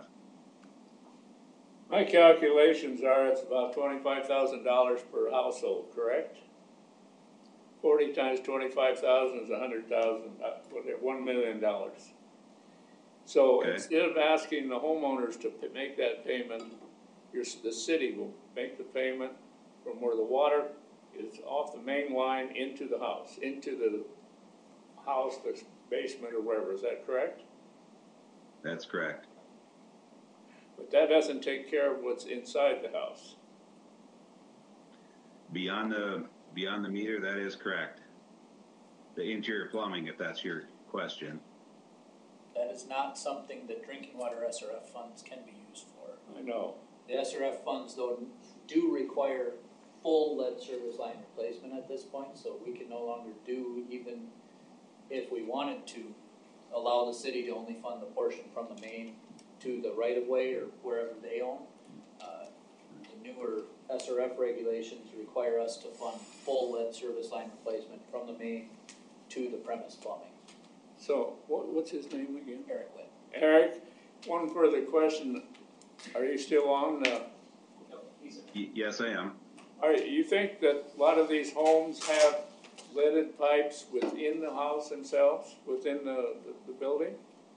My calculations are it's about twenty-five thousand dollars per household, correct? forty times twenty-five thousand is one hundred thousand, uh, one million dollars. So okay. Instead of asking the homeowners to p- make that payment, your, the city will make the payment from where the water is off the main line into the house, into the house, the basement or wherever. Is that correct? That's correct. But that doesn't take care of what's inside the house. Beyond the beyond the meter, that is correct. The interior plumbing, if that's your question. That is not something that drinking water S R F funds can be used for. I know. The S R F funds, though, do require full lead service line replacement at this point, so we can no longer do, even if we wanted to, allow the city to only fund the portion from the main to the right-of-way or wherever they own. Uh, the newer S R F regulations require us to fund full lead service line replacement from the main to the premise plumbing. So, what, what's his name again? Eric Witt. Eric, one further question. Are you still on? Uh, no, he's y- yes, I am. All right, you think that a lot of these homes have leaded pipes within the house themselves, within the, the, the building?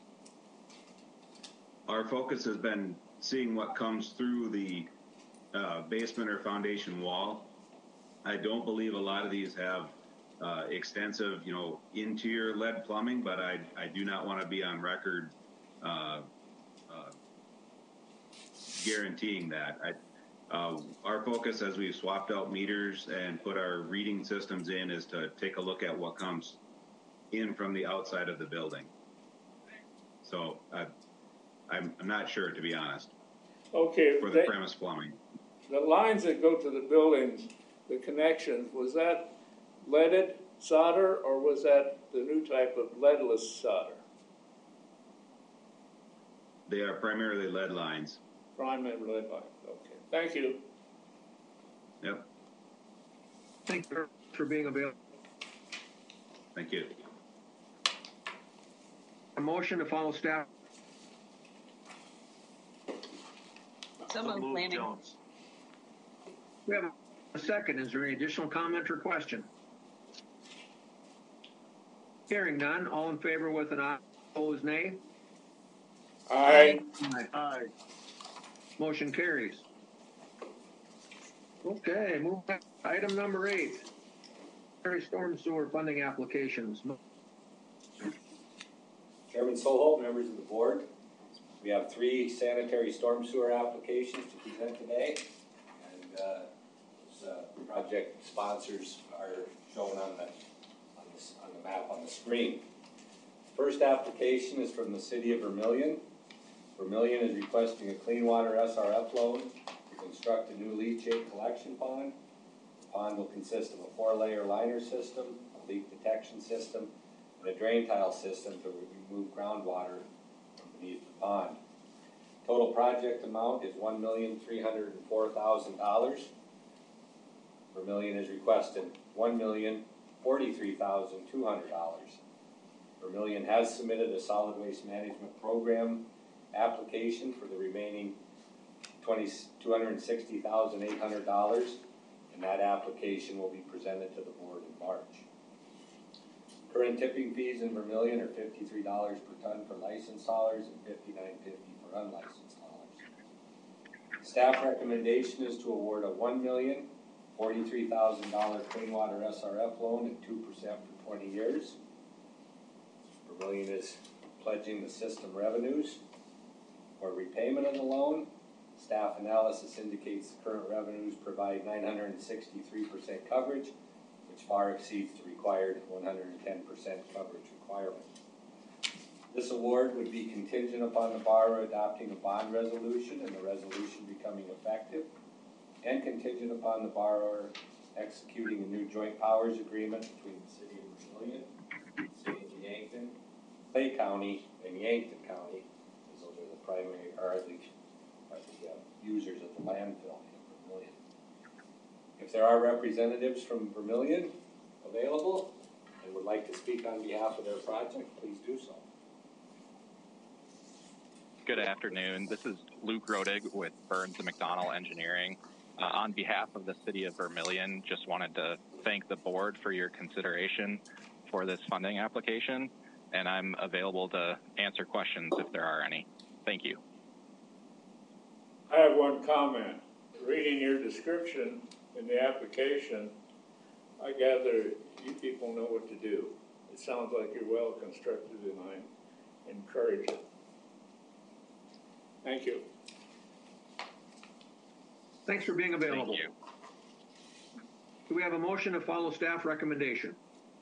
Our focus has been seeing what comes through the uh, basement or foundation wall. I don't believe a lot of these have uh, extensive, you know, interior lead plumbing, but I, I do not want to be on record uh, uh, guaranteeing that. I, uh, our focus as we've swapped out meters and put our reading systems in is to take a look at what comes in from the outside of the building. So uh, I'm, I'm not sure, to be honest. Okay. For the they, premise plumbing. The lines that go to the buildings, the connections, was that leaded solder or was that the new type of leadless solder? They are primarily lead lines. Primarily lead lines, okay. Thank you. Yep. Thank you for being available. Thank you. A motion to follow staff. So moved, Lanning. Jones. We have a second. Is there any additional comment or question? Hearing none. All in favor with an aye, opposed nay. Aye. Aye. Aye. Motion carries. Okay, move on. Item number eight. Storm sewer funding applications. Chairman Soholt, members of the board, we have three sanitary storm sewer applications to present today, and uh, this, uh, project sponsors are shown on the on, this, on the map on the screen. First application is from the city of Vermillion. Vermillion is requesting a clean water S R F loan to construct a new leachate collection pond. The pond will consist of a four-layer liner system, a leak detection system, and a drain tile system to remove groundwater from beneath the pond. Total project amount is one million three hundred four thousand dollars. Vermillion is requesting one million forty-three thousand two hundred dollars. Vermillion has submitted a solid waste management program application for the remaining two hundred sixty thousand eight hundred dollars, and that application will be presented to the board in March. Current tipping fees in Vermillion are fifty-three dollars per ton for licensed haulers and fifty-nine fifty for unlicensed haulers. Staff recommendation is to award a one million forty-three thousand dollars clean water S R F loan at two percent for twenty years. Vermillion is pledging the system revenues. For repayment of the loan, staff analysis indicates the current revenues provide nine hundred sixty-three percent coverage, which which far exceeds the required one hundred ten percent coverage requirement. This award would be contingent upon the borrower adopting a bond resolution and the resolution becoming effective, and contingent upon the borrower executing a new joint powers agreement between the City of Vermillion, the City of Yankton, Clay County, and Yankton County, because those are the primary, or the, are the uh, users of the landfill in Vermillion. If there are representatives from Vermillion available and would like to speak on behalf of their project, please do so. Good afternoon. This is Luke Rodig with Burns and McDonnell Engineering. Uh, on behalf of the City of Vermillion, just wanted to thank the board for your consideration for this funding application, and I'm available to answer questions if there are any. Thank you. I have one comment. Reading your description in the application, I gather you people know what to do. It sounds like you're well constructed, and I encourage it. Thank you. Thanks for being available. Thank you. Do we have a motion to follow staff recommendation?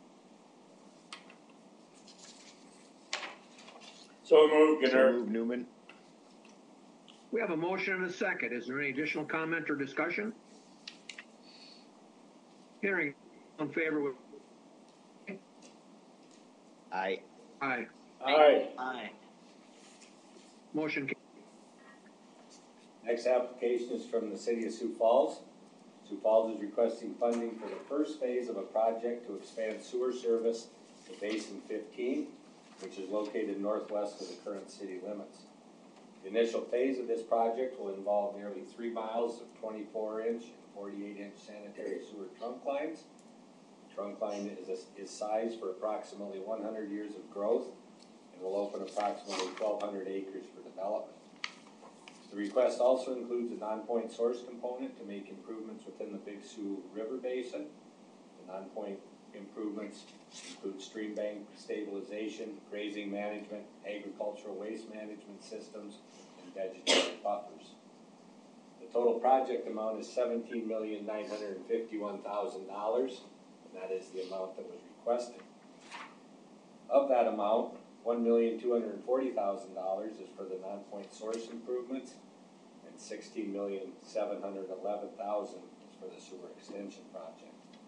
So moved, So Gunnar. moved, Newman. We have a motion and a second. Is there any additional comment or discussion? Hearing in favor with Aye. aye. Aye. Aye. Motion carries. Next application is from the City of Sioux Falls. Sioux Falls is requesting funding for the first phase of a project to expand sewer service to Basin fifteen, which is located northwest of the current city limits. The initial phase of this project will involve nearly three miles of twenty-four inch and forty-eight inch sanitary sewer trunk lines. The trunk line is, a, is sized for approximately one hundred years of growth and will open approximately twelve hundred acres for development. The request also includes a non-point source component to make improvements within the Big Sioux River Basin. The non-point improvements include stream bank stabilization, grazing management, agricultural waste management systems, and vegetative buffers. The total project amount is seventeen million nine hundred fifty-one thousand dollars, and that is the amount that was requested. Of that amount, one million two hundred forty thousand dollars is for the non-point source improvements, and sixteen million seven hundred eleven thousand dollars is for the sewer extension project.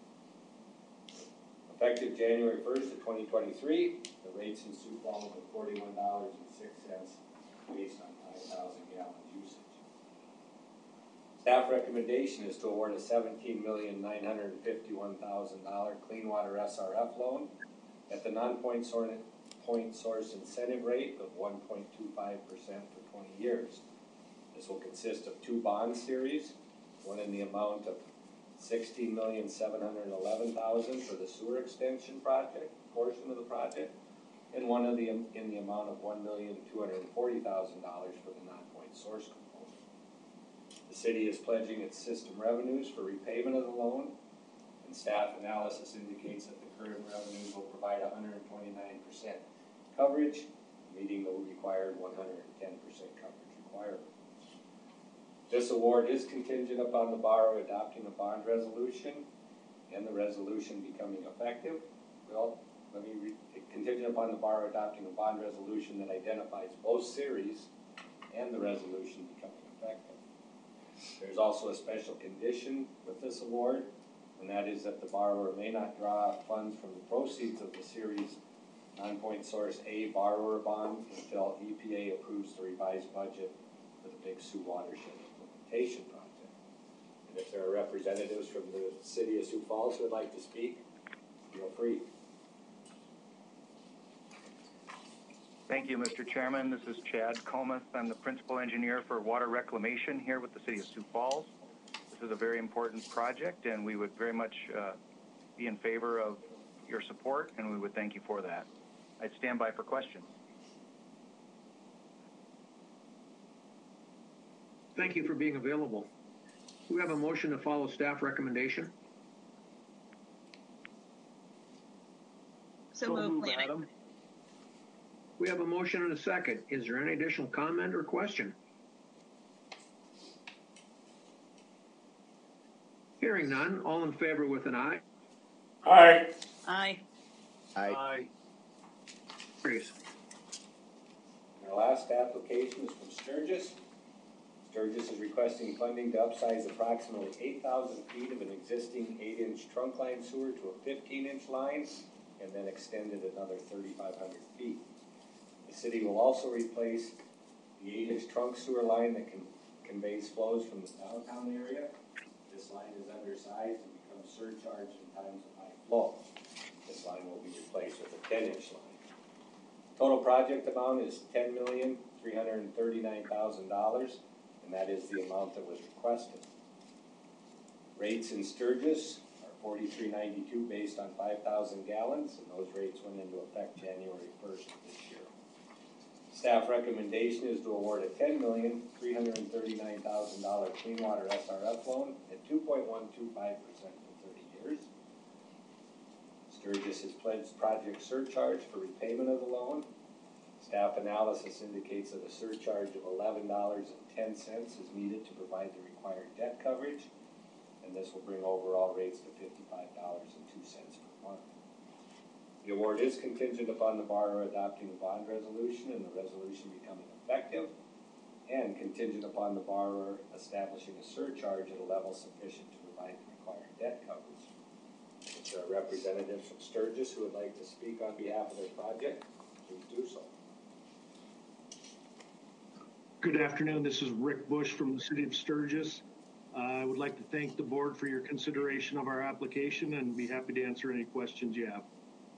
Effective January first of twenty twenty-three, the rates in Sioux Falls are forty-one dollars and six cents based on five thousand gallons usage. Staff recommendation is to award a seventeen million nine hundred fifty-one thousand dollars Clean Water S R F loan at the non-point source point source incentive rate of one point two five percent for twenty years. This will consist of two bond series, one in the amount of sixteen million seven hundred eleven thousand dollars for the sewer extension project, portion of the project, and one of the in the amount of one million two hundred forty thousand dollars for the non-point source component. The city is pledging its system revenues for repayment of the loan, and staff analysis indicates that the current revenues will provide one hundred twenty-nine percent coverage, meeting the required one hundred ten percent coverage requirement. This award is contingent upon the borrower adopting a bond resolution and the resolution becoming effective. Well, let me read, contingent upon the borrower adopting a bond resolution that identifies both series and the resolution becoming effective. There's also a special condition with this award, and that is that the borrower may not draw funds from the proceeds of the series non-point source A borrower bond until E P A approves the revised budget for the Big Sioux watershed implementation project. And if there are representatives from the City of Sioux Falls who would like to speak, feel free. Thank you, Mister Chairman. This is Chad Comus. I'm the principal engineer for water reclamation here with the City of Sioux Falls. This is a very important project, and we would very much uh, be in favor of your support, and we would thank you for that. I'd stand by for questions. Thank you for being available. Do we have a motion to follow staff recommendation? So moved, Lanning. We have a motion and a second. Is there any additional comment or question? Hearing none, all in favor with an aye. Aye. Aye. Aye. Aye. Aye. Carries. Our last application is from Sturgis. Sturgis is requesting funding to upsize approximately eight thousand feet of an existing eight inch trunk line sewer to a fifteen inch line and then extend it another thirty-five hundred feet. The city will also replace the eight inch trunk sewer line that can, conveys flows from the downtown area. This line is undersized and becomes surcharged in times of high flow. This line will be replaced with a ten inch line. Total project amount is ten million, three hundred thirty-nine thousand dollars, and that is the amount that was requested. Rates in Sturgis are forty-three ninety-two based on five thousand gallons, and those rates went into effect January first of this year. Staff recommendation is to award a ten million, three hundred thirty-nine thousand dollars Clean Water S R F loan at two point one two five percent for thirty years. Sturgis has pledged project surcharge for repayment of the loan. Staff analysis indicates that a surcharge of eleven dollars and ten cents is needed to provide the required debt coverage, and this will bring overall rates to fifty-five dollars and two cents per month. The award is contingent upon the borrower adopting a bond resolution and the resolution becoming effective, and contingent upon the borrower establishing a surcharge at a level sufficient to provide the required debt coverage. If there are representatives from Sturgis who would like to speak on behalf of their project, please do so. Good afternoon. This is Rick Bush from the City of Sturgis. Uh, I would like to thank the board for your consideration of our application and be happy to answer any questions you have.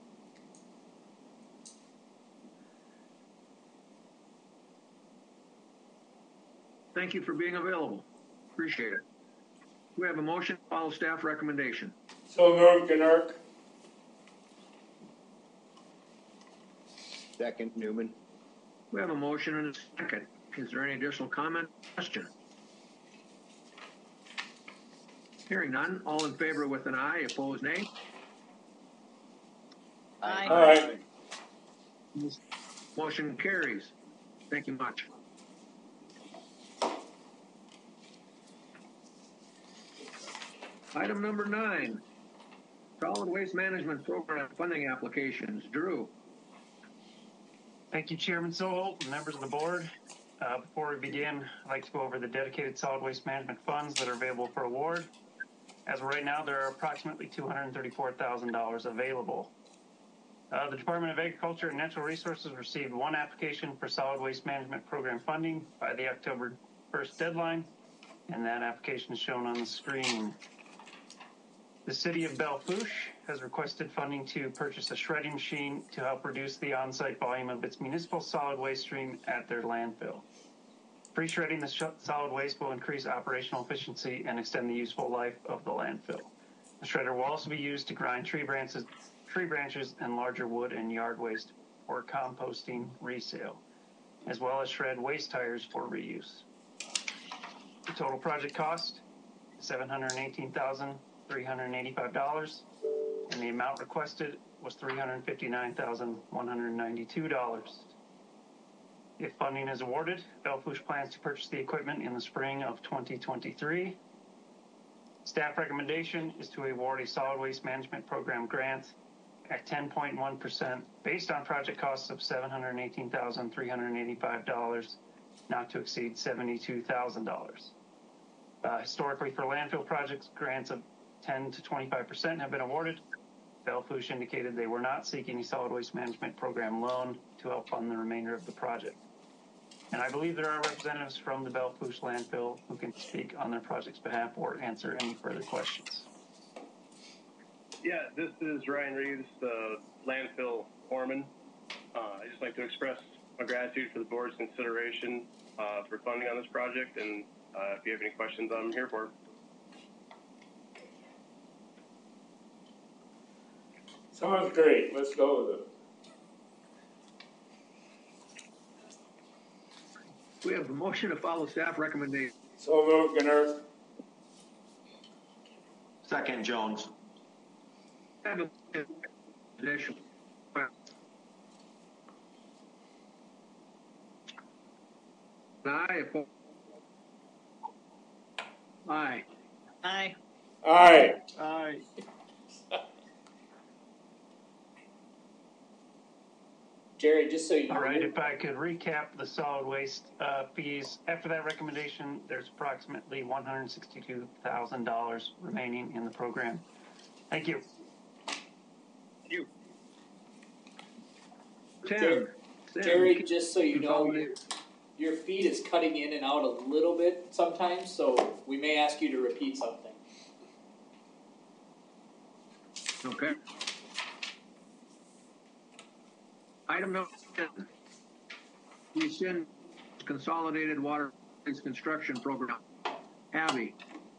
Thank you for being available. Appreciate it. We have a motion to follow staff recommendation. So moved, Ganurk. Second, Newman. We have a motion and a second. Is there any additional comment or question? Hearing none, all in favor with an aye, opposed nay. Aye. Aye. Motion carries. Thank you much. Item number nine, Solid Waste Management Program funding applications. Drew. Thank you, Chairman Soholt and members of the board. Uh, before we begin, I'd like to go over the dedicated solid waste management funds that are available for award. As of right now, there are approximately two hundred thirty-four thousand dollars available. Uh, the Department of Agriculture and Natural Resources received one application for solid waste management program funding by the October first deadline, and that application is shown on the screen. The City of Belle Fourche has requested funding to purchase a shredding machine to help reduce the on-site volume of its municipal solid waste stream at their landfill. Pre-shredding the sh- solid waste will increase operational efficiency and extend the useful life of the landfill. The shredder will also be used to grind tree branches, tree branches and larger wood and yard waste for composting resale, as well as shred waste tires for reuse. The total project cost is seven hundred eighteen thousand dollars three hundred eighty-five dollars, and the amount requested was three hundred fifty-nine thousand one hundred ninety-two dollars. If funding is awarded, Belle Fourche plans to purchase the equipment in the spring of twenty twenty-three. Staff recommendation is to award a solid waste management program grant at ten point one percent based on project costs of seven hundred eighteen thousand three hundred eighty-five dollars, not to exceed seventy-two thousand dollars. Uh, historically, for landfill projects, grants of ten to twenty-five percent have been awarded. Belle Fourche indicated they were not seeking a solid waste management program loan to help fund the remainder of the project. And I believe there are representatives from the Belle Fourche landfill who can speak on their project's behalf or answer any further questions. Yeah, this is Ryan Reeves, the landfill foreman. Uh, I'd just like to express my gratitude for the board's consideration uh, for funding on this project, and uh, if you have any questions, I'm here for it. Sounds great. Let's go with it. We have a motion to follow staff recommendation. So moved, Ganurk. Second, Jones. Have a additional. Aye. opposed? Aye. Aye. Aye. Aye. Jerry, just so you know. All right, if I could recap the solid waste uh, fees. After that recommendation, there's approximately one hundred sixty-two thousand dollars remaining in the program. Thank you. Thank you. Tim. Jerry, just so you know, your, your feed is cutting in and out a little bit sometimes, so we may ask you to repeat something. Okay. Item number ten. Rescind Consolidated Water Construction Program. Abby.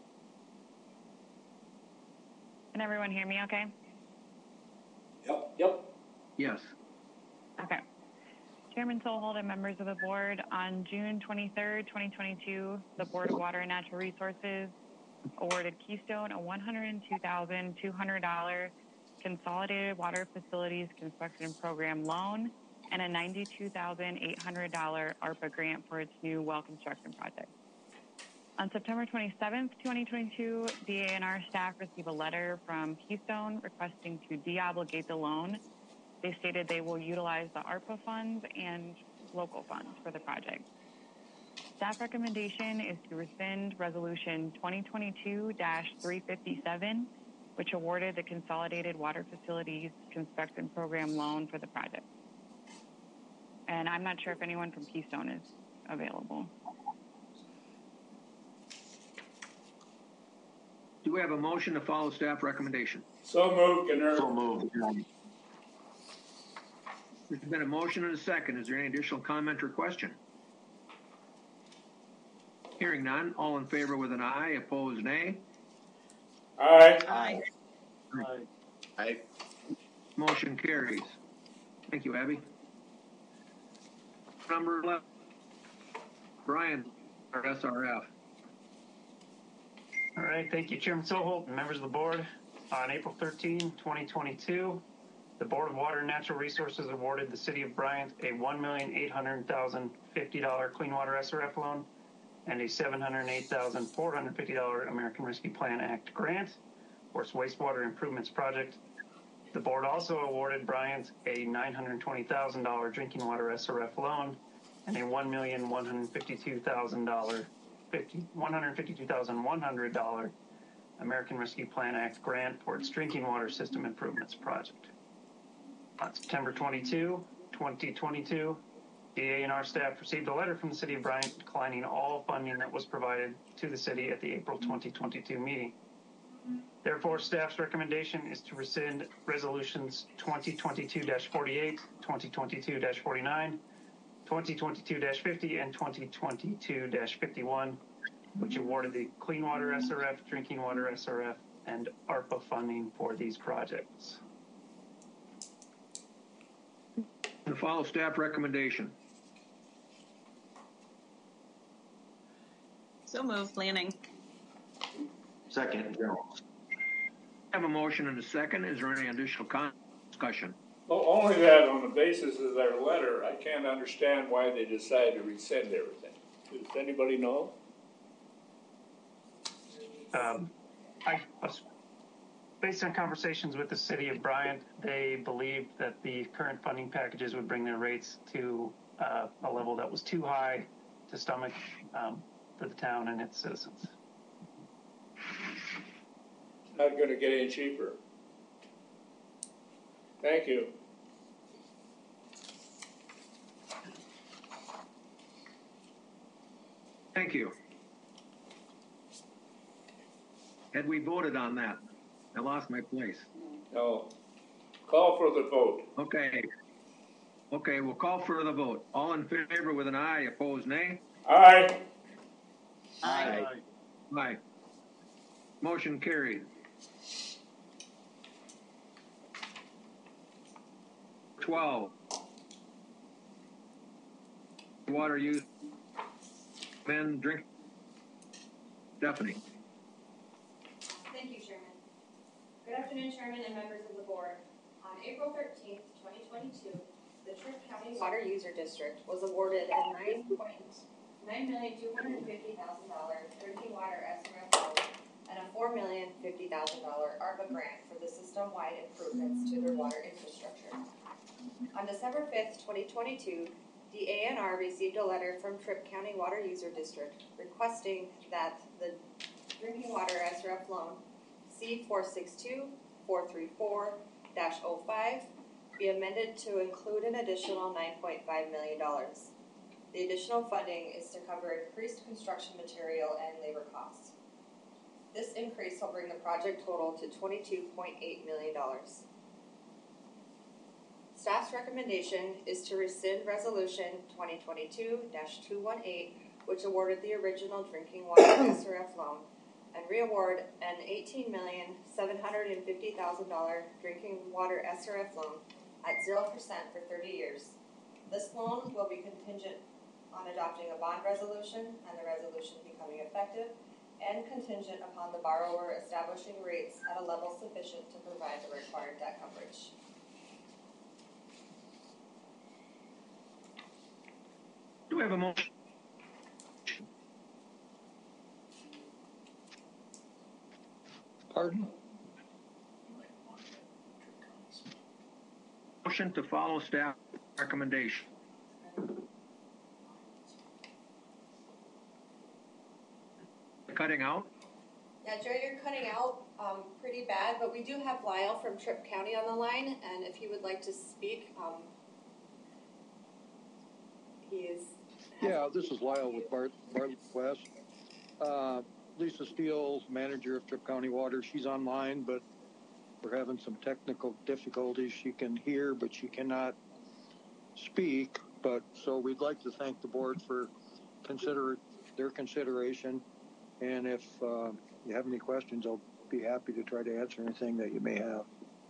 Can everyone hear me okay? Yep. Yep. Yes. Okay. Chairman Soholt and members of the board, on June twenty-third, twenty twenty-two, the Board of Water and Natural Resources awarded Keystone a one hundred two thousand two hundred dollars Consolidated Water Facilities Construction Program loan and a ninety-two thousand eight hundred dollars ARPA grant for its new well construction project. On September twenty-seventh, twenty twenty-two, D A N R staff received a letter from Keystone requesting to deobligate the loan. They stated they will utilize the ARPA funds and local funds for the project. Staff recommendation is to rescind Resolution twenty twenty-two dash three fifty-seven, which awarded the Consolidated Water Facilities Construction Program loan for the project. And I'm not sure if anyone from Keystone is available. Do we have a motion to follow staff recommendation? So moved, Gunnar. So moved. There's been a motion and a second. Is there any additional comment or question? Hearing none. All in favor with an aye, opposed nay. Aye. Aye. Aye. Aye. Motion carries. Thank you, Abby. Number eleven, Brian, our S R F. All right, thank you, Chairman Soholt and members of the board. On April thirteenth, twenty twenty-two, the Board of Water and Natural Resources awarded the City of Bryant a one million eight hundred thousand fifty dollars Clean Water S R F loan and a seven hundred eight thousand four hundred fifty dollars American Rescue Plan Act grant for its wastewater improvements project. The board also awarded Bryant a nine hundred twenty thousand dollars drinking water S R F loan and a one million one hundred fifty-two thousand dollars one hundred fifty-two thousand one hundred dollars American Rescue Plan Act grant for its drinking water system improvements project. On September twenty-second, twenty twenty-two, D A N R staff received a letter from the City of Bryant declining all funding that was provided to the city at the April twenty twenty-two meeting. Therefore, staff's recommendation is to rescind resolutions twenty twenty-two dash forty-eight, twenty twenty-two dash forty-nine, twenty twenty-two dash fifty, and twenty twenty-two dash fifty-one, which awarded the Clean Water S R F, Drinking Water S R F, and ARPA funding for these projects. To follow staff recommendation. So moved, Lanning. Second, Jones. I have a motion and a second. Is there any additional con- discussion? Well, only that on the basis of their letter, I can't understand why they decided to rescind everything. Does anybody know? Um, I, based on conversations with the City of Bryant, they believed that the current funding packages would bring their rates to uh, a level that was too high to stomach um, for the town and its citizens. Not going to get any cheaper. Thank you. Thank you. Had we voted on that? I lost my place. No. Call for the vote. Okay. Okay, we'll call for the vote. All in favor with an aye, opposed nay? Aye. Aye. Aye. Motion carried. Twelve. Water use. Men drink. Stephanie. Thank you, Chairman. Good afternoon, Chairman and members of the board. On April thirteenth, twenty twenty-two, the Trip County Water User District was awarded a nine point nine million two hundred fifty thousand dollars drinking water S R F loan and a four million fifty thousand dollars ARPA grant for the system-wide improvements to their water infrastructure. On December fifth, twenty twenty-two, the A N R received a letter from Tripp County Water User District requesting that the drinking water S R F loan C four six two four three four dash oh five be amended to include an additional nine point five million dollars. The additional funding is to cover increased construction material and labor costs. This increase will bring the project total to twenty-two point eight million dollars. Staff's recommendation is to rescind Resolution twenty twenty-two dash two eighteen, which awarded the original drinking water S R F loan, and re-award an eighteen million seven hundred fifty thousand dollars drinking water S R F loan at zero percent for thirty years. This loan will be contingent on adopting a bond resolution and the resolution becoming effective, and contingent upon the borrower establishing rates at a level sufficient to provide the required debt coverage. Do we have a motion? Pardon? Motion to follow staff recommendation. Cutting out? Yeah, Jerry, you're cutting out um, pretty bad, but we do have Lyle from Tripp County on the line, and if he would like to speak, um, he is. Yeah, this is Lyle with Bart, Bartlett West. Uh, Lisa Steele, manager of Tripp County Water, she's online, but we're having some technical difficulties. She can hear, but she cannot speak. But so we'd like to thank the board for consider their consideration. And if uh, you have any questions, I'll be happy to try to answer anything that you may have.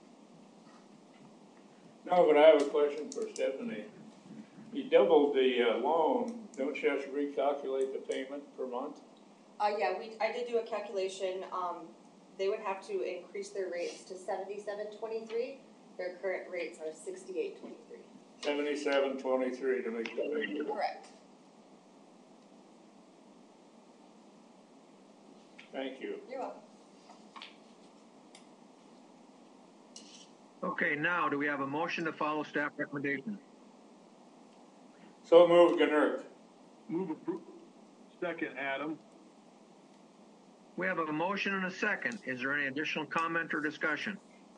No, but I have a question for Stephanie. You doubled the uh, loan. Don't you have to recalculate the payment per month? Uh, yeah, we I did do a calculation. Um, they would have to increase their rates to seventy-seven twenty-three. Their current rates are sixty-eight twenty-three. Seventy-seven twenty-three to make the payment. Correct. Thank you. You're welcome. Okay, now do we have a motion to follow staff recommendation? So moved, Gnurk. Move approved. Second, Adam. We have a motion and a second. Is there any additional comment or discussion?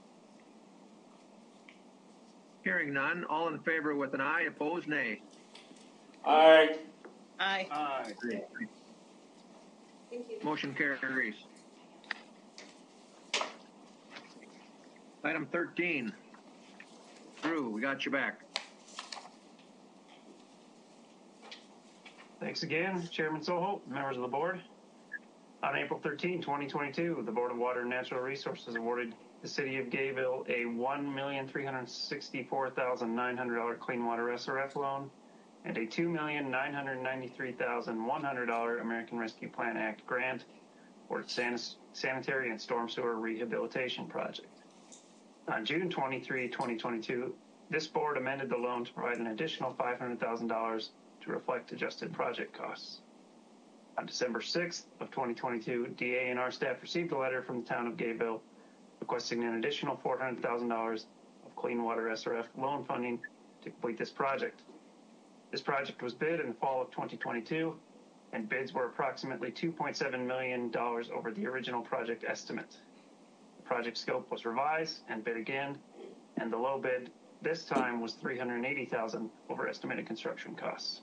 Hearing none, all in favor with an aye, opposed nay. Aye. Aye. Aye. Thank you. Motion carries. Item thirteen. Drew, we got you back. Thanks again, Chairman Soho, members of the board. On April thirteenth, twenty twenty-two, the Board of Water and Natural Resources awarded the City of Gayville a one million three hundred sixty-four thousand nine hundred dollars Clean Water S R F loan and a two million nine hundred ninety-three thousand one hundred dollars American Rescue Plan Act grant for its san- sanitary and storm sewer rehabilitation project. On June twenty-third, twenty twenty-two, this board amended the loan to provide an additional five hundred thousand dollars to reflect adjusted project costs. On December sixth of twenty twenty-two, D A and R staff received a letter from the town of Gayville requesting an additional four hundred thousand dollars of clean water S R F loan funding to complete this project. This project was bid in the fall of twenty twenty-two, and bids were approximately two point seven million dollars over the original project estimate. The project scope was revised and bid again, and the low bid this time was three hundred eighty thousand dollars over estimated construction costs.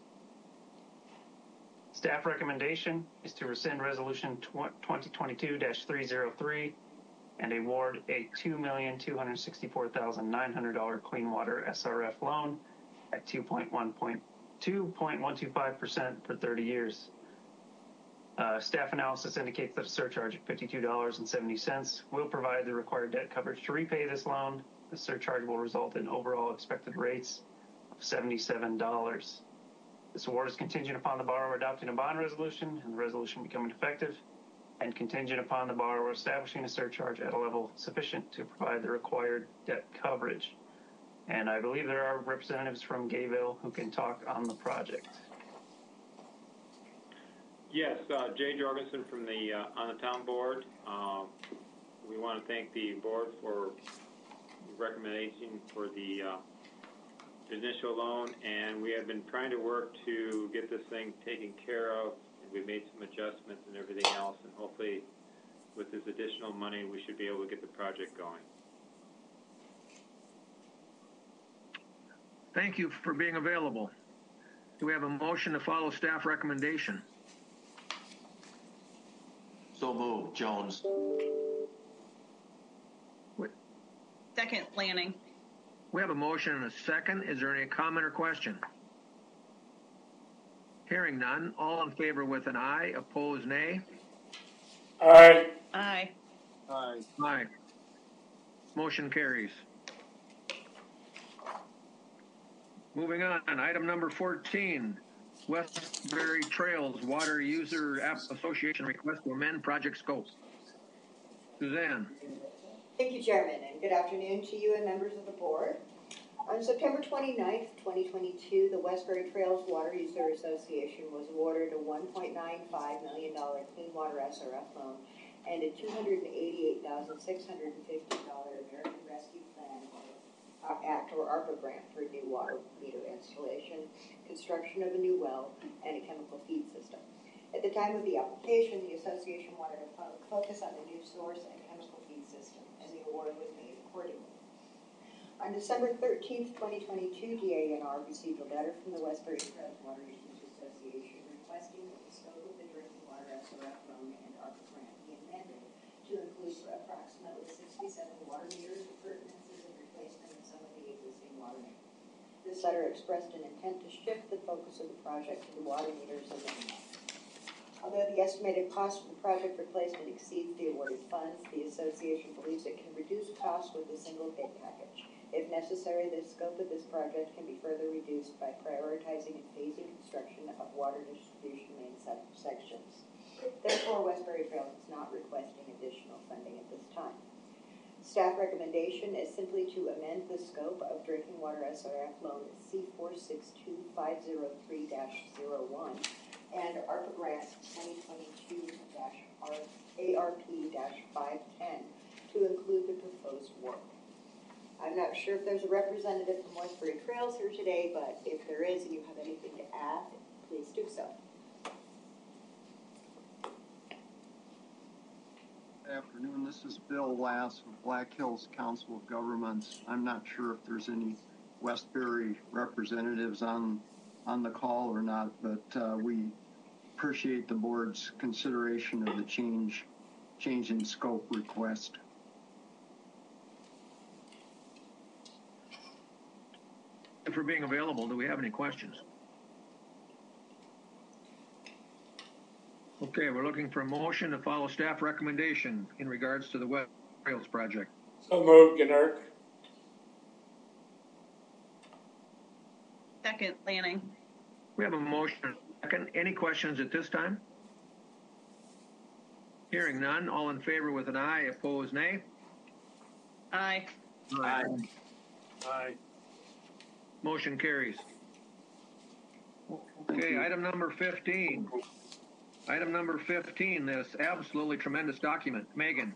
Staff recommendation is to rescind Resolution twenty twenty-two dash three oh three and award a two million two hundred sixty-four thousand nine hundred dollars Clean Water S R F loan at two point one two five percent for thirty years. Uh, staff analysis indicates that a surcharge of fifty-two dollars and seventy cents will provide the required debt coverage to repay this loan. The surcharge will result in overall expected rates of seventy-seven dollars. This award is contingent upon the borrower adopting a bond resolution and the resolution becoming effective, and contingent upon the borrower establishing a surcharge at a level sufficient to provide the required debt coverage. And I believe there are representatives from Gayville who can talk on the project. Yes, uh, Jay Jorgensen from the uh, on the town board. Uh, we want to thank the board for the recommendation for the uh, initial loan, and we have been trying to work to get this thing taken care of. We made some adjustments and everything else, and hopefully with this additional money, we should be able to get the project going. Thank you for being available. Do we have a motion to follow staff recommendation? So moved. Jones. Second, Lanning. We have a motion and a second. Is there any comment or question? Hearing none. All in favor with an aye. Opposed, nay. Aye. Aye. Aye. Aye. Motion carries. Moving on, item number fourteen, Westbury Trails Water User Association request to amend project scope. Suzanne. Thank you, Chairman, and good afternoon to you and members of the board. On September twenty-ninth, twenty twenty-two, the Westbury Trails Water User Association was awarded a one point nine five million dollars Clean Water S R F loan and a two hundred eighty-eight thousand six hundred fifty dollars American Rescue Plan Act or ARPA grant for a new water meter installation, construction of a new well, and a chemical feed system. At the time of the application, the association wanted to focus on the new source and chemical feed system, and the award was made accordingly. On December thirteenth, twenty twenty-two, D A N R received a letter from the Westbury Trails Water Users Association requesting that the scope of the drinking water S R F loan and ARPA grant be amended to include approximately sixty-seven water meters, appurtenances, and replacement of some of the existing water meters. This letter expressed an intent to shift the focus of the project to the water meters and the Although the estimated cost of the project replacement exceeds the awarded funds, the association believes it can reduce costs with a single bid package. If necessary, the scope of this project can be further reduced by prioritizing and phasing construction of water distribution main sections. Therefore, Westbury Trails is not requesting additional funding at this time. Staff recommendation is simply to amend the scope of drinking water S R F loan C four six two five zero three dash zero one and ARPA grant twenty twenty-two A R P five ten to include the proposed work. I'm not sure if there's a representative from Westbury Trails here today, but if there is and you have anything to add, please do so. Good afternoon. This is Bill Lass of Black Hills Council of Governments. I'm not sure if there's any Westbury representatives on on the call or not, but uh, we appreciate the board's consideration of the change change in scope request. For being available, do we have any questions? Okay, we're looking for a motion to follow staff recommendation in regards to the West Trails project. So moved, Gnark. Second, Lanning. We have a motion and a second. Any questions at this time? Hearing none. All in favor with an aye. Opposed, nay. Aye. Aye. Aye. Motion carries. Okay, item number fifteen. Item number fifteen, this absolutely tremendous document. Megan.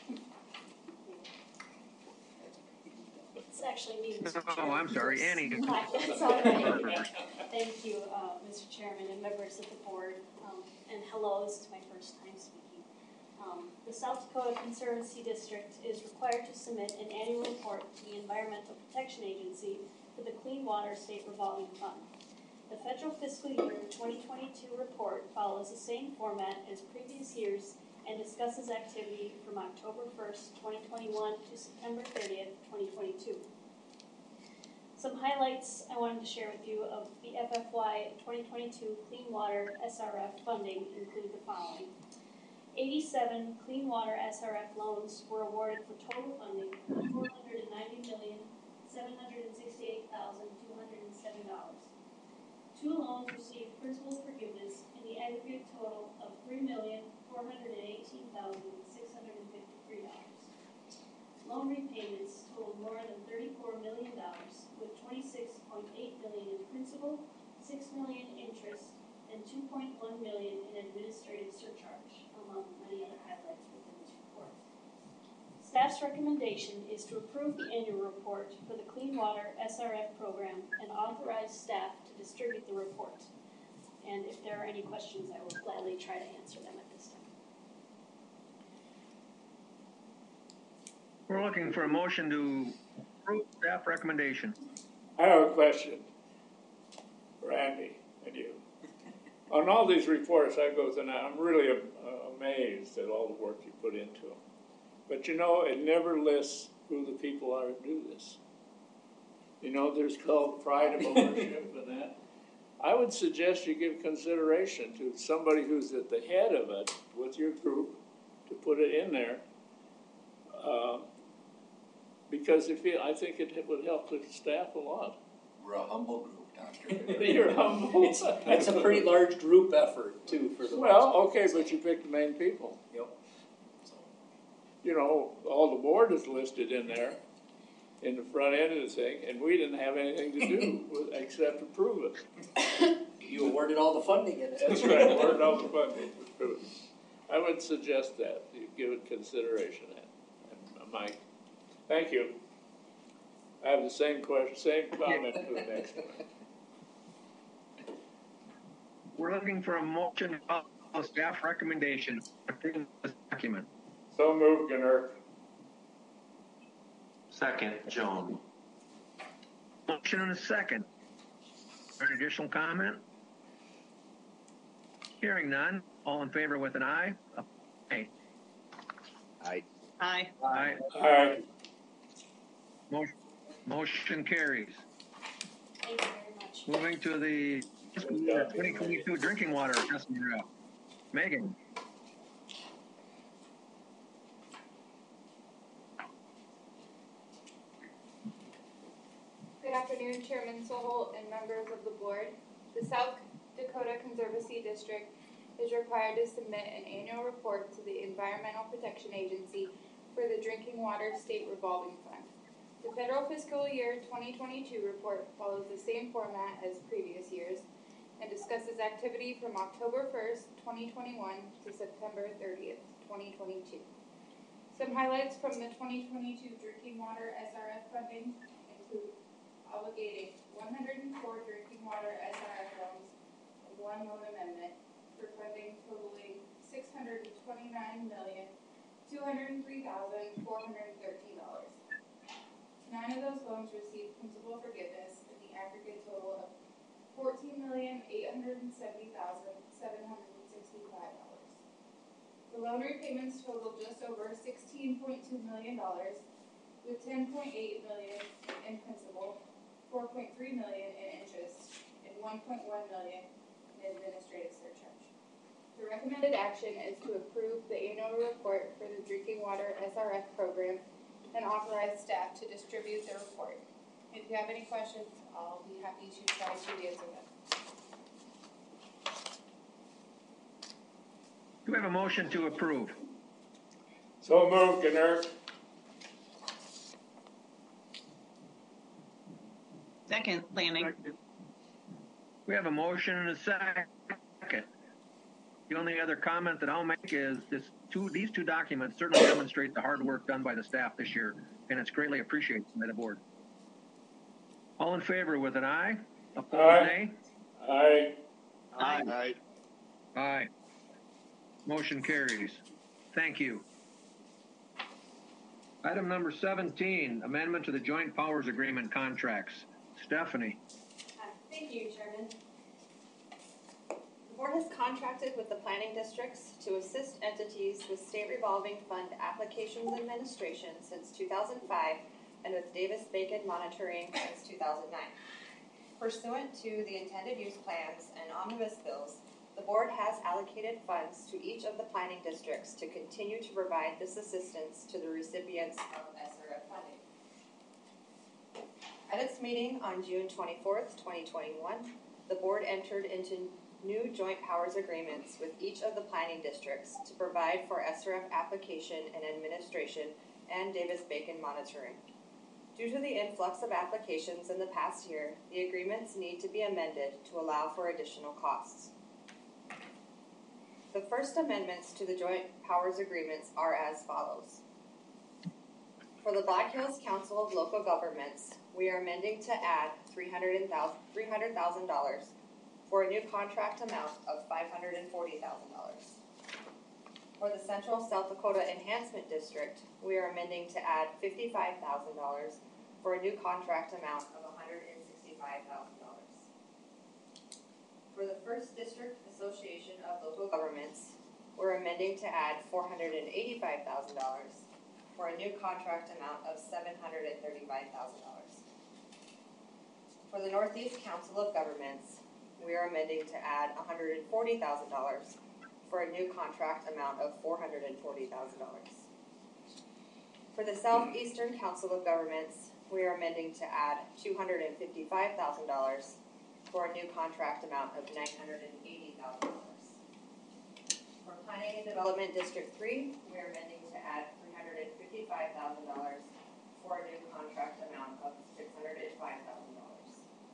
It's actually me, Mister Oh, Chairman. I'm sorry, Annie. That's all right. Thank you, uh, Mister Chairman and members of the board. Um, and hello, this is my first time speaking. Um, the South Dakota Conservancy District is required to submit an annual report to the Environmental Protection Agency for the Clean Water State Revolving Fund. The federal fiscal year twenty twenty-two report follows the same format as previous years and discusses activity from October first, twenty twenty-one to September thirtieth, twenty twenty-two. Some highlights I wanted to share with you of the F F Y twenty twenty-two Clean Water S R F funding include the following. eighty-seven Clean Water S R F loans were awarded for total funding of four hundred ninety million, seven hundred sixty-eight thousand, two hundred seven dollars. Two loans received principal forgiveness in the aggregate total of three million, four hundred eighteen thousand, six hundred fifty-three dollars. Loan repayments totaled more than thirty-four million dollars, with twenty-six point eight million dollars in principal, six million dollars interest, and two point one million dollars in administrative surcharge, among many other highlights within this report. Staff's recommendation is to approve the annual report for the Clean Water S R F program and authorize staff to distribute the report. And if there are any questions, I will gladly try to answer them at this time. We're looking for a motion to approve staff recommendation. I have a question, Randy and you. On all these reports I go through now, I'm really uh, amazed at all the work you put into them. But you know, it never lists who the people are who do this. You know, there's called pride of ownership and that. I would suggest you give consideration to somebody who's at the head of it with your group to put it in there. Uh, because if it, I think it would help the staff a lot. We're a humble group, Doctor You're humble. It's, it's a pretty large group effort, too, for the Well, okay, but you picked the main people. Yep. You know, all the board is listed in there, in the front end of the thing, and we didn't have anything to do with, except approve it. You awarded all the funding in it. That's right, awarded all the funding to approve it. I would suggest that, you give it consideration, and Mike, thank you. I have the same question, same comment for the next one. We're looking for a motion of a staff recommendation approving this document. So moved, Gunnar. Second, Jones. Motion and a second. Any additional comment? Hearing none. All in favor with an aye? Aye. Aye. Aye. Aye. Aye. Motion, motion carries. Thank you very much. Moving to the twenty twenty-two drinking water assessment rep. Megan. Good afternoon, Chairman Soholt and members of the board. The South Dakota Conservancy District is required to submit an annual report to the Environmental Protection Agency for the Drinking Water State Revolving Fund. The federal fiscal year twenty twenty-two report follows the same format as previous years and discusses activity from October first, twenty twenty-one to September thirtieth, twenty twenty-two. Some highlights from the twenty twenty-two drinking water S R F funding include obligating one hundred four drinking water S R F loans and one loan amendment for funding totaling six hundred twenty-nine million, two hundred three thousand, four hundred thirteen dollars. Nine of those loans received principal forgiveness in the aggregate total of fourteen million, eight hundred seventy thousand, seven hundred sixty-five dollars. The loan repayments totaled just over sixteen point two million dollars, with ten point eight million dollars in principal, four point three million dollars in interest, and one point one million dollars in administrative surcharge. The recommended action is to approve the annual report for the drinking water S R F program and authorize staff to distribute the report. If you have any questions, I'll be happy to try to answer them. Do we have a motion to approve? So moved, Gunnar. Second, Lanning. We have a motion and a second. The only other comment that I'll make is this two, these two documents certainly demonstrate the hard work done by the staff this year, and it's greatly appreciated by the board. All in favor with an aye? Opposed, Aye. nay? Aye. Aye. Aye. Aye. Motion carries. Thank you. Item number seventeen, amendment to the joint powers agreement contracts. Stephanie. Uh, Thank you, Chairman. The board has contracted with the planning districts to assist entities with state revolving fund applications administration since two thousand five and with Davis-Bacon monitoring since two thousand nine. Pursuant to the intended use plans and omnibus bills, the board has allocated funds to each of the planning districts to continue to provide this assistance to the recipients of S R F funding. At its meeting on June twenty-fourth, twenty twenty-one, the board entered into new joint powers agreements with each of the planning districts to provide for S R F application and administration and Davis-Bacon monitoring. Due to the influx of applications in the past year, the agreements need to be amended to allow for additional costs. The first amendments to the joint powers agreements are as follows. For the Black Hills Council of Local Governments, we are amending to add three hundred thousand dollars for a new contract amount of five hundred forty thousand dollars. For the Central South Dakota Enhancement District, we are amending to add fifty-five thousand dollars for a new contract amount of one hundred sixty-five thousand dollars. For the First District Association of Local Governments, we're amending to add four hundred eighty-five thousand dollars for a new contract amount of seven hundred thirty-five thousand dollars. For the Northeast Council of Governments, we are amending to add one hundred forty thousand dollars for a new contract amount of four hundred forty thousand dollars. For the Southeastern Council of Governments, we are amending to add two hundred fifty-five thousand dollars for a new contract amount of nine hundred eighty thousand dollars. For Planning and Development District three, we are amending to add three hundred fifty-five thousand dollars for a new contract amount of six hundred five thousand dollars.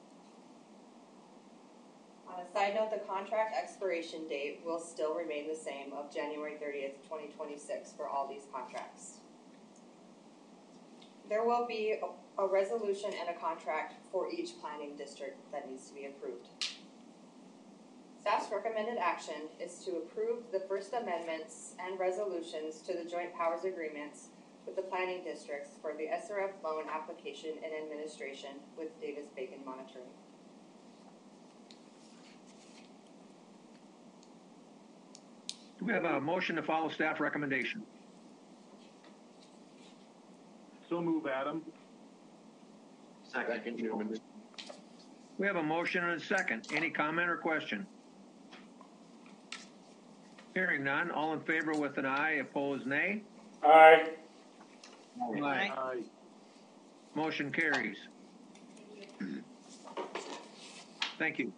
On a side note, the contract expiration date will still remain the same of January thirtieth, twenty twenty-six for all these contracts. There will be a, a resolution and a contract for each planning district that needs to be approved. Staff's recommended action is to approve the first amendments and resolutions to the joint powers agreements with the planning districts for the S R F loan application and administration with Davis-Bacon Monitoring. Do we have a motion to follow staff recommendation? So move, Adam. Second, Chairman. We have a motion and a second. Any comment or question? Hearing none. All in favor with an aye, opposed nay. Aye. Aye. Aye. Motion carries. Thank you.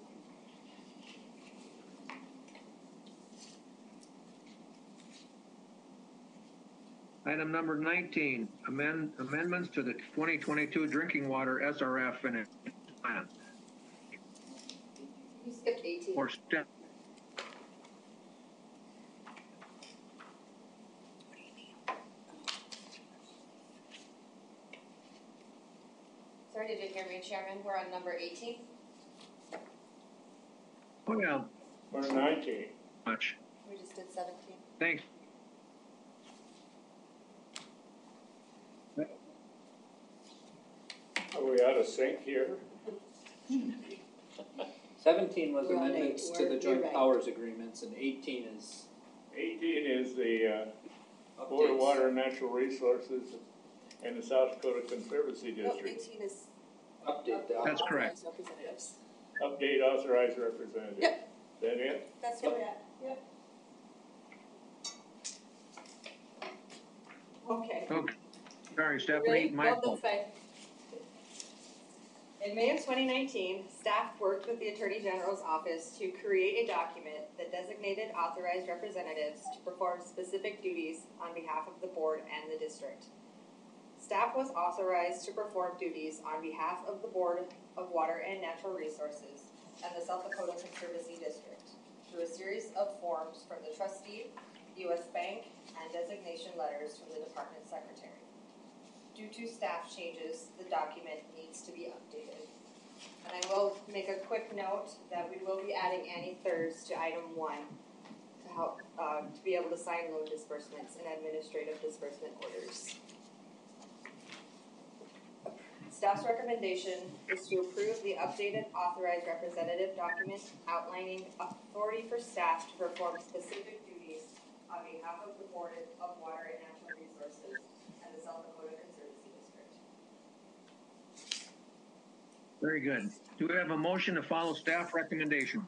Item number nineteen, amend, amendments to the twenty twenty-two drinking water S R F and plan. You skipped eighteen. Or step. Sorry, did you hear me, Chairman? We're on number eighteen. Oh, yeah. We're nineteen. Much. We just did seventeen. Thanks. Are we out of sync here? Seventeen was We're on amendments eight. to the We're- joint you're right. powers agreements, and eighteen is Eighteen is the uh, Board of Updates. Water and Natural Resources and the South Dakota Conservancy No, District. eighteen is update the. That's correct. authorized representatives. Update authorized representative. Yep. Is that it? That's where we're at. Yep. Okay. Okay. Sorry, Stephanie, Ready? my No, fault. that's fine. In May of twenty nineteen, staff worked with the Attorney General's office to create a document that designated authorized representatives to perform specific duties on behalf of the board and the district. Staff was authorized to perform duties on behalf of the Board of Water and Natural Resources and the South Dakota Conservancy District through a series of forms from the trustee, U S Bank, and designation letters from the department secretary. Due to staff changes, the document needs to be updated. And I will make a quick note that we will be adding Annie Thurs to item one to help, uh, to be able to sign loan disbursements and administrative disbursement orders. Staff's recommendation is to approve the updated authorized representative document outlining authority for staff to perform specific duties on behalf of the Board of Water and Natural Resources and the South Dakota Conservancy District. Very good. Do we have a motion to follow staff recommendation?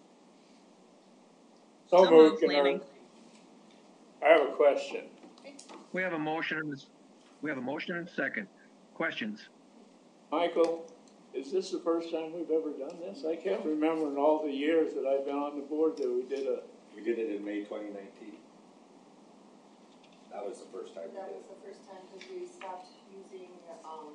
So So moved, moved, Lanning. I have a question. We have a motion and this, we have a motion and a second. Questions? Michael, is this the first time we've ever done this? I can't remember in all the years that I've been on the board that we did a, We did it in May twenty nineteen. That was the first time we That did was it. the first time because we stopped using, um,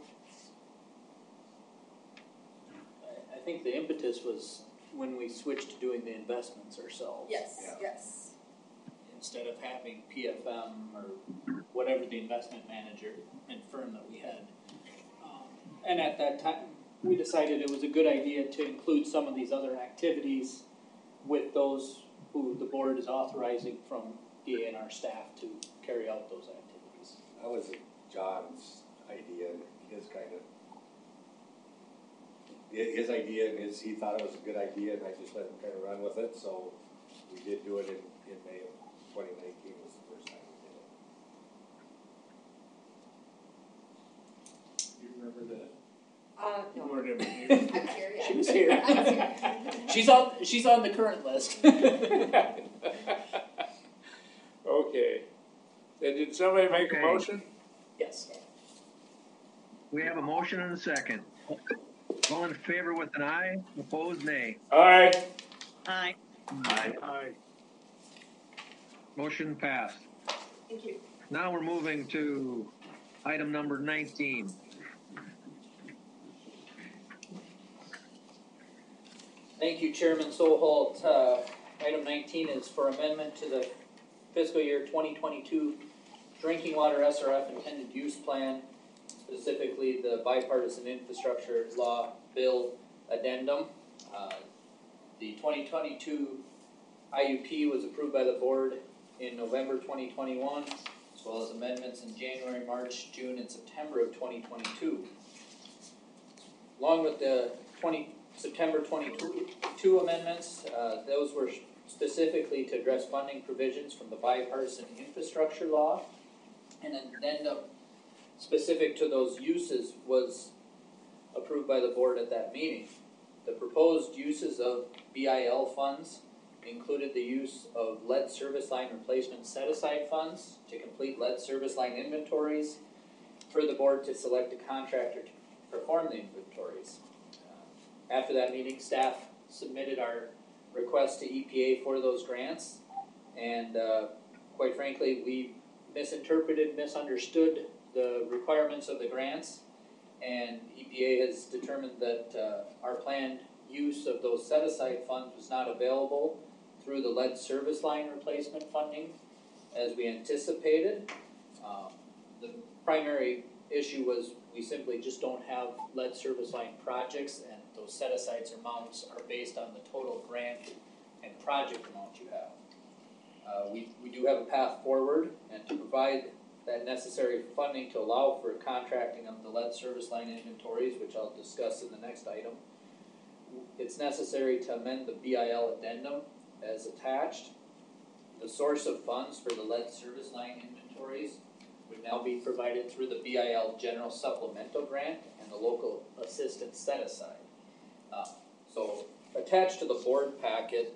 I think the impetus was when we switched to doing the investments ourselves. yes, Yeah. yes. And instead of having P F M or whatever the investment manager and firm that we had. Um, and at that time, we decided it was a good idea to include some of these other activities with those who the board is authorizing from D A N R staff to carry out those activities. That was John's idea, his kind of, his idea, and his, he thought it was a good idea, and I just let him kind of run with it, so we did do it in, in May of twenty nineteen was the first time we did it. You remember that? Uh, You no. weren't in the meeting. I'm here, yeah. She was here. I was here. She's on, she's on the current list. Okay. Then did somebody make Okay. a motion? Yes. We have a motion and a second. All in favor with an aye, opposed nay. Aye. Aye. Aye. Aye. Motion passed. Thank you. Now we're moving to item number nineteen. Thank you, Chairman Soholt. Uh, item nineteen is for amendment to the fiscal year twenty twenty-two drinking water S R F intended use plan, specifically the bipartisan infrastructure law bill addendum. Uh, the twenty twenty-two I U P was approved by the board in November twenty twenty-one, as well as amendments in January, March, June, and September of twenty twenty-two. Along with the twenty September twenty-two amendments, uh, those were specifically to address funding provisions from the bipartisan infrastructure law. And an addendum specific to those uses was approved by the board at that meeting. The proposed uses of B I L funds included the use of lead service line replacement set-aside funds to complete lead service line inventories, for the board to select a contractor to perform the inventories. After that meeting, staff submitted our request to E P A for those grants, and uh, quite frankly, we misinterpreted, misunderstood the requirements of the grants, and E P A has determined that uh, our planned use of those set-aside funds was not available through the lead service line replacement funding as we anticipated. Um, the primary issue was we simply just don't have lead service line projects, and those set-asides amounts are based on the total grant and project amount you have. Uh, we, we do have a path forward, and to provide that necessary funding to allow for contracting of the lead service line inventories, which I'll discuss in the next item, it's necessary to amend the B I L addendum as attached. The source of funds for the lead service line inventories would now be provided through the B I L General Supplemental Grant and the Local Assistance Set-Aside. Uh, so attached to the board packet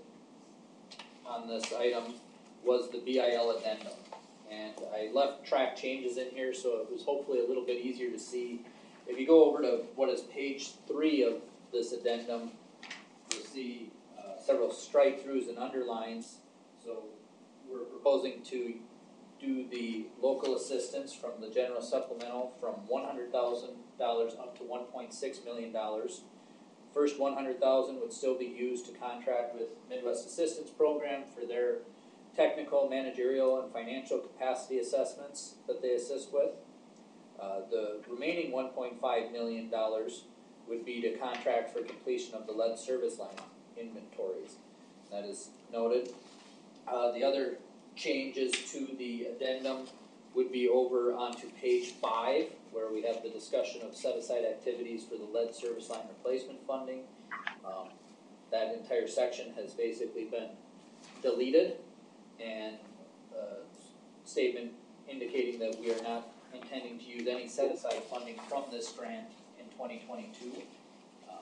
on this item was the B I L addendum. And I left track changes in here, so it was hopefully a little bit easier to see. If you go over to what is page three of this addendum, you'll see uh, several strike-throughs and underlines. So we're proposing to do the local assistance from the general supplemental from one hundred thousand dollars up to one point six million dollars. First one hundred thousand dollars would still be used to contract with Midwest Assistance Program for their technical, managerial, and financial capacity assessments that they assist with. Uh, the remaining one point five million dollars would be to contract for completion of the lead service line inventories. That is noted. Uh, the other changes to the addendum would be over onto page five, where we have the discussion of set-aside activities for the lead service line replacement funding. Um, that entire section has basically been deleted, and a statement indicating that we are not intending to use any set-aside funding from this grant in twenty twenty-two. Um,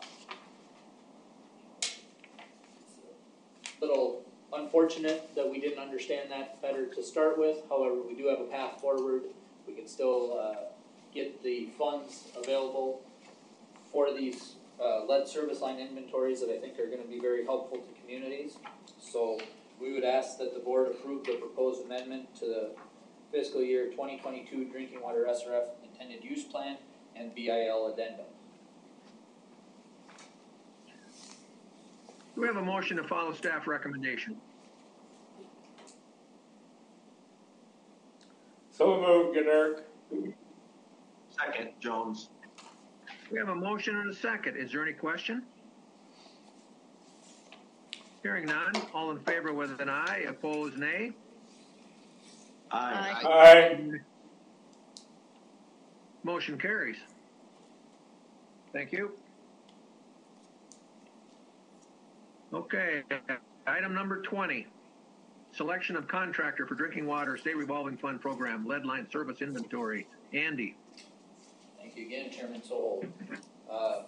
it's a little unfortunate that we didn't understand that better to start with. However, we do have a path forward. We can still uh, get the funds available for these uh, lead service line inventories that I think are going to be very helpful to communities. So we would ask that the board approve the proposed amendment to the fiscal year twenty twenty-two drinking water S R F intended use plan and B I L addendum. Do we have a motion to follow staff recommendation? So moved, Gennert. Second, Jones. We have a motion and a second. Is there any question? Hearing none, all in favor with an aye, opposed nay. Aye. Aye. Motion carries. Thank you. Okay, item number twenty. Selection of contractor for drinking water state revolving fund program, lead line service inventory. Andy. Thank you again, Chairman Soul. Uh,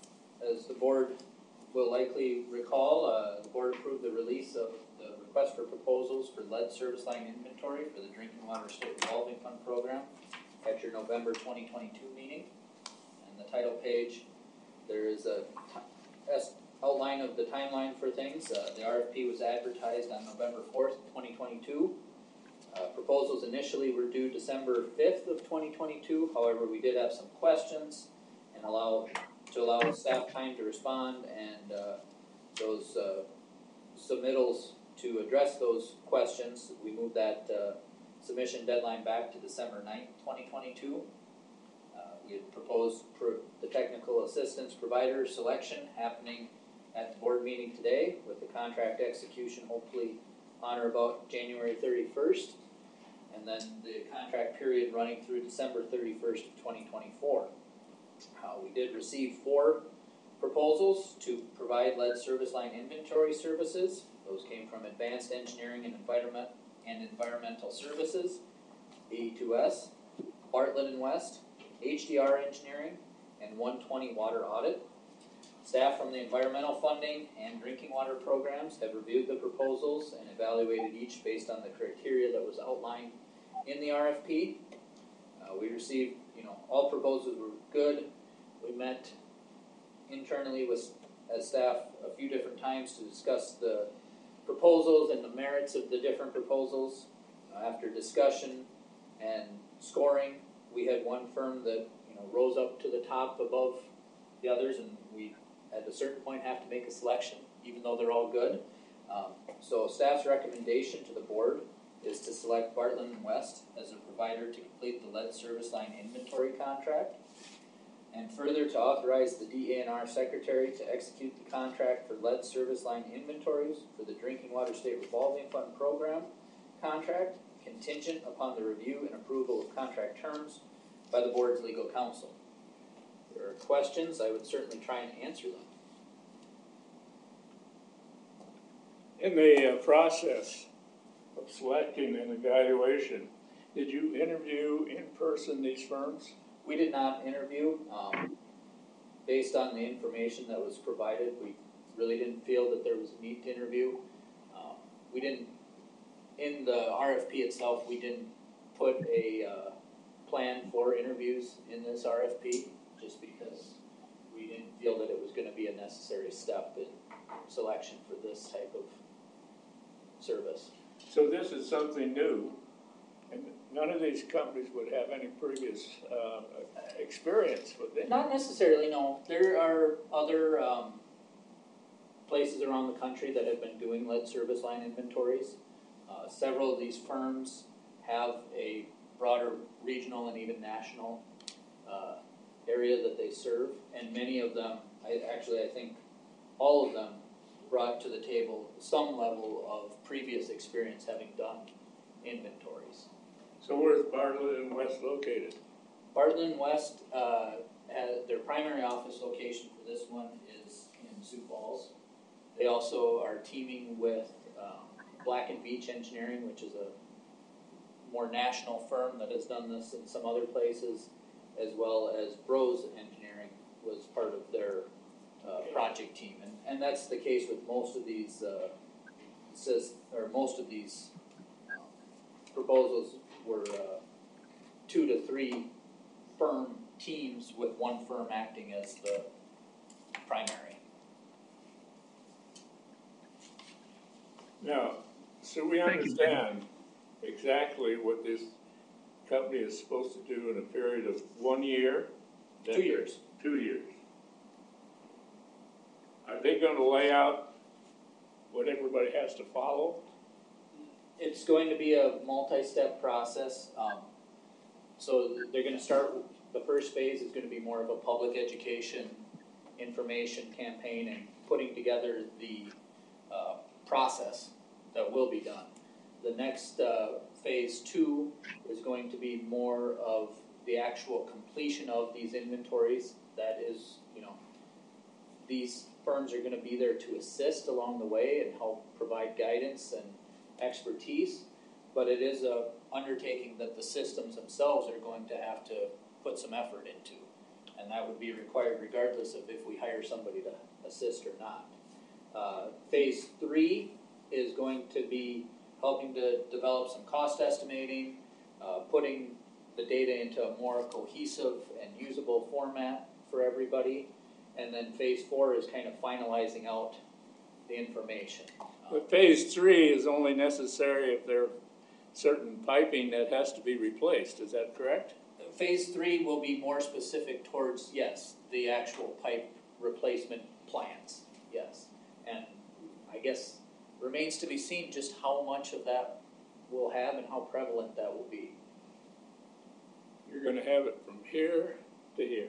as the board will likely recall, uh, the board approved the release of the request for proposals for lead service line inventory for the Drinking Water State Revolving Fund program at your November twenty twenty-two meeting. And the title page, there is a t- outline of the timeline for things. Uh, the R F P was advertised on November fourth, twenty twenty-two. Uh, proposals initially were due December fifth of twenty twenty-two. However, we did have some questions and allow to allow staff time to respond and uh, those uh, submittals to address those questions. We moved that uh, submission deadline back to December ninth, twenty twenty-two. Uh, we had proposed pro- the technical assistance provider selection happening at the board meeting today with the contract execution hopefully on or about January thirty-first. And then the contract period running through December thirty-first of twenty twenty-four. Uh, we did receive four proposals to provide lead service line inventory services. Those came from Advanced Engineering and Environment and Environmental Services, A E two S, Bartlett and West, H D R Engineering, and one twenty Water Audit. Staff from the environmental funding and drinking water programs have reviewed the proposals and evaluated each based on the criteria that was outlined in the R F P. Uh, we received, you know, all proposals were good. We met internally with as staff a few different times to discuss the proposals and the merits of the different proposals. Uh, after discussion and scoring, we had one firm that, you know, rose up to the top above the others, and we at a certain point have to make a selection, even though they're all good. Um, so staff's recommendation to the board is to select Bartlett and West as a provider to complete the lead service line inventory contract, and further to authorize the D A N R secretary to execute the contract for lead service line inventories for the Drinking Water State Revolving Fund program contract, contingent upon the review and approval of contract terms by the board's legal counsel. If there are questions, I would certainly try and answer them. In the uh, process of selecting and evaluation, did you interview in person these firms? We did not interview. Um, based on the information that was provided, we really didn't feel that there was a need to interview. Um, we didn't, in the R F P itself, we didn't put a uh, plan for interviews in this R F P, just because we didn't feel that it was going to be a necessary step in selection for this type of service. So this is something new, and none of these companies would have any previous uh, experience with it. Not necessarily, no. There are other um, places around the country that have been doing lead service line inventories. Uh, several of these firms have a broader regional and even national uh, area that they serve, and many of them, I, actually I think all of them, brought to the table some level of previous experience having done inventories. So where's Bartlett and West located? Bartlett and West, uh, has, their primary office location for this one is in Sioux Falls. They also are teaming with um, Black and Beach Engineering, which is a more national firm that has done this in some other places, as well as Bros Engineering was part of their uh, project team. And, and that's the case with most of these, uh, says, or most of these uh, proposals were uh, two to three firm teams with one firm acting as the primary. Now, so we Thank understand exactly what this company is supposed to do in a period of one year? Two years. Two years. Are they going to lay out what everybody has to follow? It's going to be a multi-step process. Um, so they're gonna start, the first phase is gonna be more of a public education, information campaign and putting together the, uh, process that will be done. The next, uh, phase two is going to be more of the actual completion of these inventories. That is, you know, these firms are gonna be there to assist along the way and help provide guidance and expertise, but it is a undertaking that the systems themselves are going to have to put some effort into. And that would be required regardless of if we hire somebody to assist or not. Uh, phase three is going to be helping to develop some cost estimating, uh, putting the data into a more cohesive and usable format for everybody. And then phase four is kind of finalizing out the information. But phase three is only necessary if there's certain piping that has to be replaced, is that correct? Phase three will be more specific towards, yes, the actual pipe replacement plans, yes. And I guess remains to be seen just how much of that we'll have and how prevalent that will be. You're gonna have it from here to here.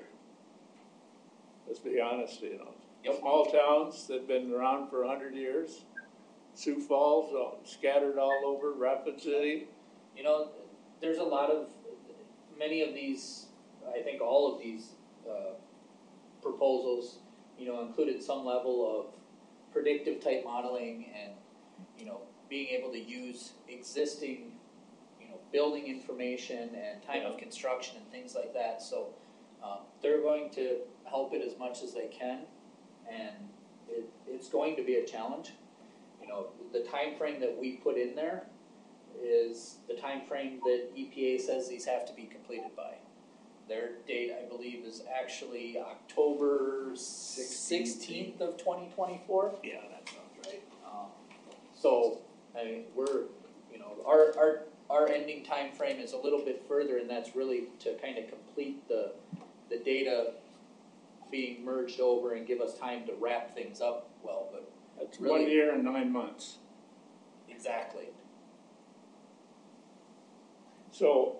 Let's be honest, you know. Yep. Small towns that've been around for a hundred years, Sioux Falls, uh, scattered all over, Rapid City. You know, there's a lot of, many of these, I think all of these uh, proposals, you know, included some level of predictive type modeling and, you know, being able to use existing, you know, building information and time of construction and things like that. So um, they're going to help it as much as they can, and it, it's going to be a challenge. You know, the time frame that we put in there is the time frame that E P A says these have to be completed by. Their date, I believe, is actually October sixteenth of twenty twenty-four. Yeah, that sounds right. Um, so, I mean, we're, you know, our, our, our ending time frame is a little bit further, and that's really to kind of complete the, the data being merged over and give us time to wrap things up well, but That's really, one year and nine months. Exactly. So,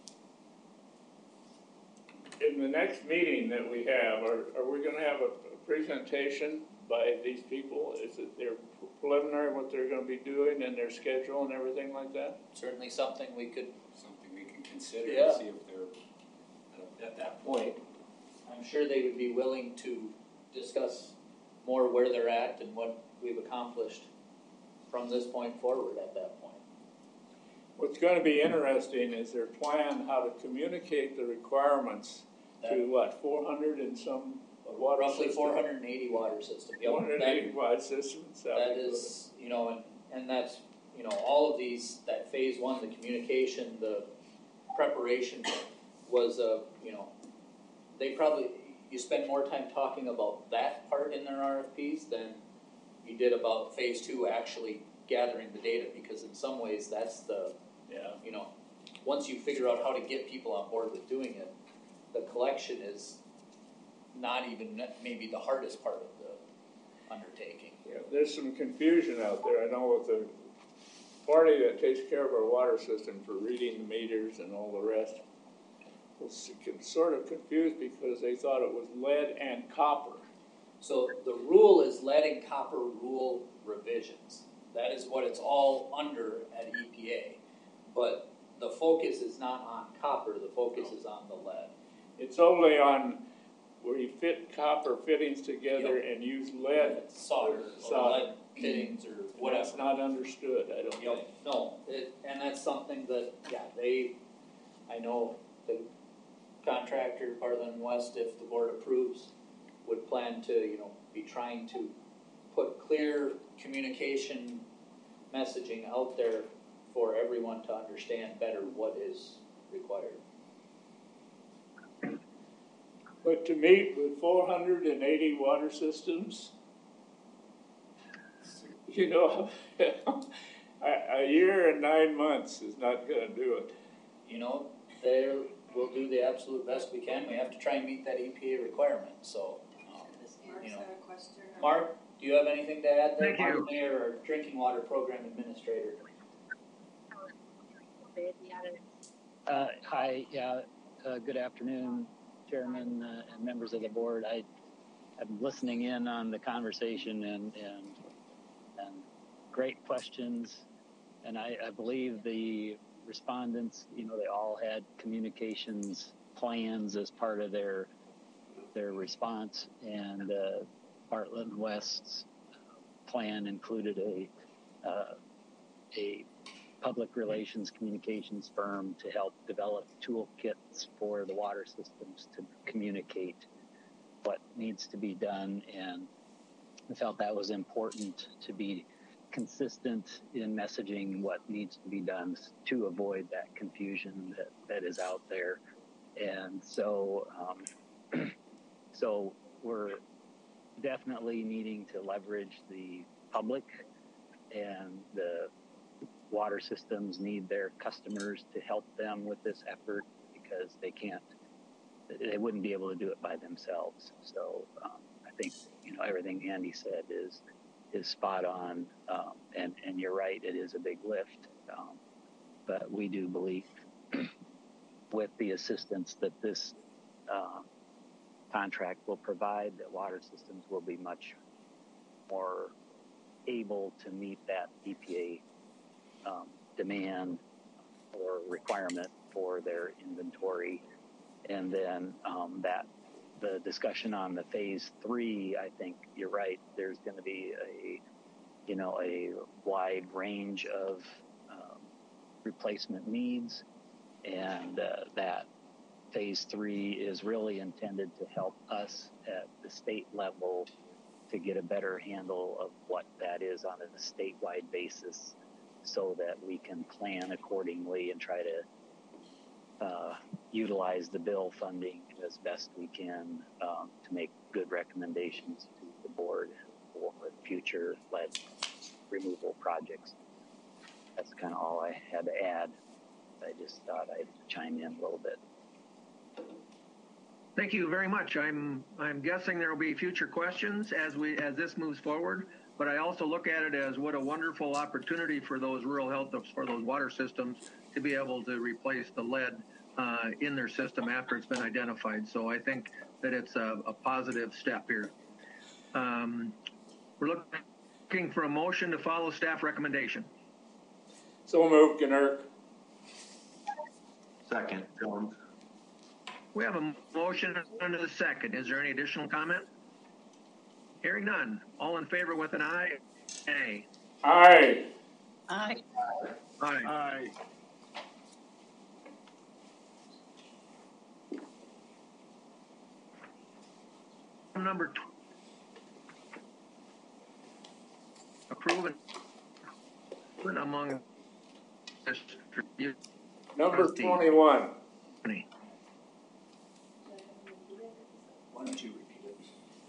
in the next meeting that we have, are, are we gonna have a, a presentation by these people? Is it their preliminary, what they're gonna be doing and their schedule and everything like that? Certainly something we could, Something we can consider Yeah. and see if they're at that point. I'm sure they would be willing to discuss more where they're at and what we've accomplished from this point forward at that point. What's gonna be interesting is their plan how to communicate the requirements to what, four hundred and some water Roughly systems? four hundred eighty water systems. Yep, four hundred eighty water systems. That is, you know, and, and that's, you know, all of these, that phase one, the communication, the preparation was, uh, you know, they probably, you spend more time talking about that part in their R F Ps than you did about phase two actually gathering the data, because in some ways that's the, yeah. you know, once you figure out how to get people on board with doing it, the collection is not even maybe the hardest part of the undertaking. Yeah, there's some confusion out there. I know with the party that takes care of our water system for reading the meters and all the rest was sort of confused because they thought it was lead and copper. So the rule is lead and copper rule revisions. That is what it's all under at E P A. But the focus is not on copper, the focus is on the lead. It's only on where you fit copper fittings together Yep. and use lead solder, or solder. lead fittings or And whatever. that's not understood, I don't Yep. think. No, it, and that's something that, yeah, they, I know the contractor, Bartlett and West, if the board approves, would plan to, you know, be trying to put clear communication messaging out there for everyone to understand better what is required. But to meet with four hundred eighty water systems, you know, a, a year and nine months is not gonna do it. You know, they will do the absolute best we can. We have to try and meet that E P A requirement, so, um, you know. Mark, do you have anything to add there? Thank you. Mark Mayer, our Drinking Water Program Administrator. Uh, hi, yeah, uh, good afternoon, Chairman uh, and members of the board. I, I'm listening in on the conversation and, and, and great questions. And I, I believe the respondents, you know, they all had communications plans as part of their, their response. And uh, Bartlett and West's plan included a, uh, a public relations communications firm to help develop toolkits for the water systems to communicate what needs to be done. And I felt that was important to be consistent in messaging what needs to be done to avoid that confusion that, that is out there. And so, um, so we're definitely needing to leverage the public, and the water systems need their customers to help them with this effort, because they can't, they wouldn't be able to do it by themselves. So um, I think, you know, everything Andy said is is spot on, um, and, and you're right, it is a big lift. Um, but we do believe with the assistance that this uh, contract will provide, that water systems will be much more able to meet that E P A Um, demand or requirement for their inventory. And then um, that the discussion on the phase three, I think you're right, there's going to be a, you know, a wide range of um, replacement needs, and uh, that phase three is really intended to help us at the state level to get a better handle of what that is on a statewide basis, so that we can plan accordingly and try to uh, utilize the bill funding as best we can um, to make good recommendations to the board for future lead removal projects. That's kind of all I had to add. I just thought I'd chime in a little bit. Thank you very much. I'm I'm guessing there will be future questions as we as this moves forward. But I also look at it as what a wonderful opportunity for those rural health, for those water systems to be able to replace the lead uh, in their system after it's been identified. So I think that it's a, a positive step here. Um, we're looking for a motion to follow staff recommendation. So moved, Gnurk. Second, Jones. We have a motion and a second. Is there any additional comment? Hearing none. All in favor with an aye? Aye. Aye. Aye. Aye. Aye. Number two. Approve and among Number twenty-one. Why don't you repeat it?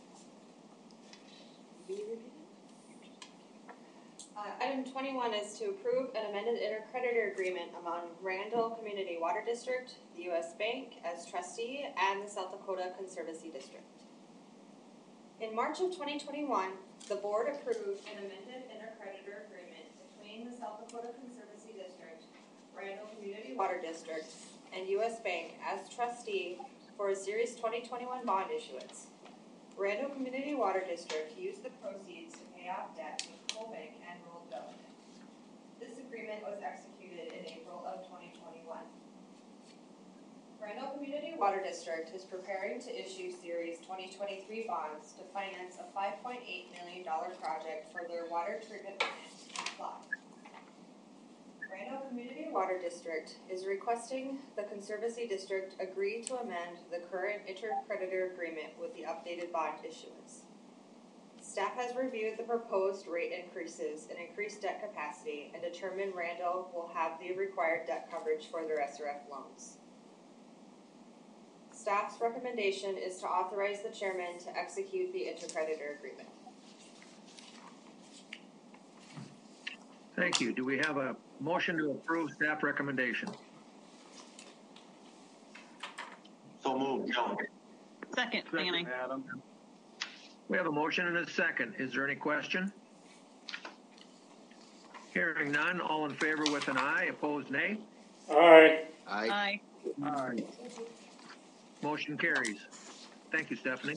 Uh, item twenty-one is to approve an amended intercreditor agreement among Randall Community Water District, the U S Bank as trustee, and the South Dakota Conservancy District. In March of twenty twenty-one, the board approved an amended intercreditor agreement between the South Dakota Conservancy District, Randall Community Water District, and U S Bank as trustee for a Series twenty twenty-one bond issuance. Randall Community Water District used the proceeds to pay off debt with CoBank and Rolled Bill. This agreement was executed in April of twenty twenty-one. Randall Community Water District is preparing to issue Series twenty twenty-three bonds to finance a five point eight million dollars project for their water treatment plant in Clark. Randall Community Water District is requesting the Conservancy District agree to amend the current intercreditor agreement with the updated bond issuance. Staff has reviewed the proposed rate increases and increased debt capacity and determined Randall will have the required debt coverage for their S R F loans. Staff's recommendation is to authorize the chairman to execute the intercreditor agreement. Thank you. Do we have a motion to approve staff recommendation? So moved, Jones. Second, Fanning. Adam. We have a motion and a second. Is there any question? Hearing none. All in favor with an aye, opposed nay. Aye. Aye. Aye. Motion carries. Thank you, Stephanie.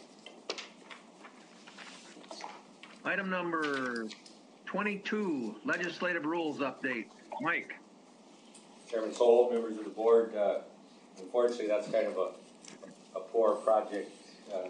Item number twenty-two, legislative rules update. Mike. Chairman Sol, members of the board, uh, unfortunately, that's kind of a, a poor project uh,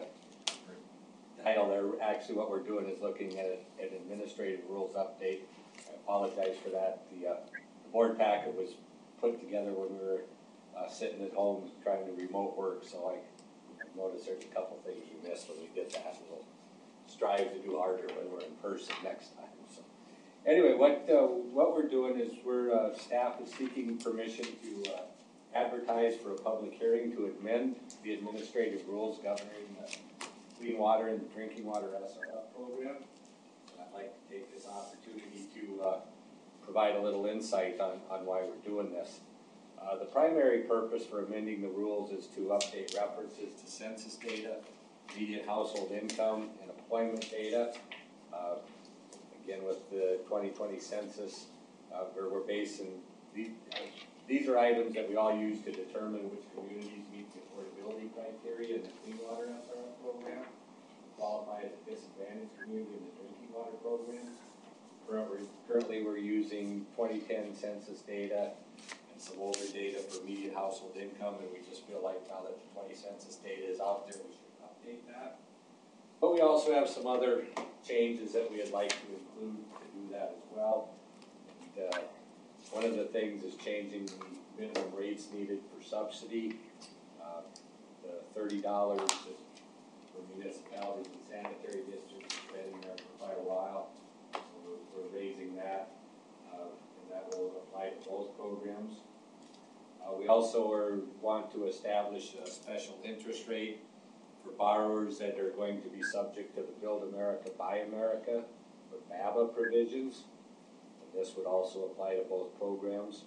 title there. Actually, what we're doing is looking at an administrative rules update. I apologize for that. The, uh, the board packet was put together when we were uh, sitting at home trying to remote work, so I noticed there's a couple things we missed when we did that, and we'll strive to do harder when we're in person next time. So, anyway, what uh, what we're doing is we're uh, staff is seeking permission to uh, advertise for a public hearing to amend the administrative rules governing the clean water and the drinking water S R F program. And I'd like to take this opportunity to uh, provide a little insight on, on why we're doing this. Uh, the primary purpose for amending the rules is to update references to census data, median household income, and employment data. Uh, again, with the twenty twenty census, uh, where we're basing these, uh, these are items that we all use to determine which communities meet the affordability criteria in the Clean Water S R F program, qualify as a disadvantaged community in the drinking water program. Currently, currently we're using twenty ten census data and some older data for median household income, and we just feel like now that the twenty census data is out there, we should update that. But we also have some other changes that we'd like to include to do that as well. And, uh, one of the things is changing the minimum rates needed for subsidy. Uh, the thirty dollars for municipalities and sanitary districts has been in there for quite a while. So we're, we're raising that, uh, and that will apply to both programs. Uh, we also are, want to establish a special interest rate for borrowers that are going to be subject to the Build America, Buy America, or B A B A provisions. And this would also apply to both programs.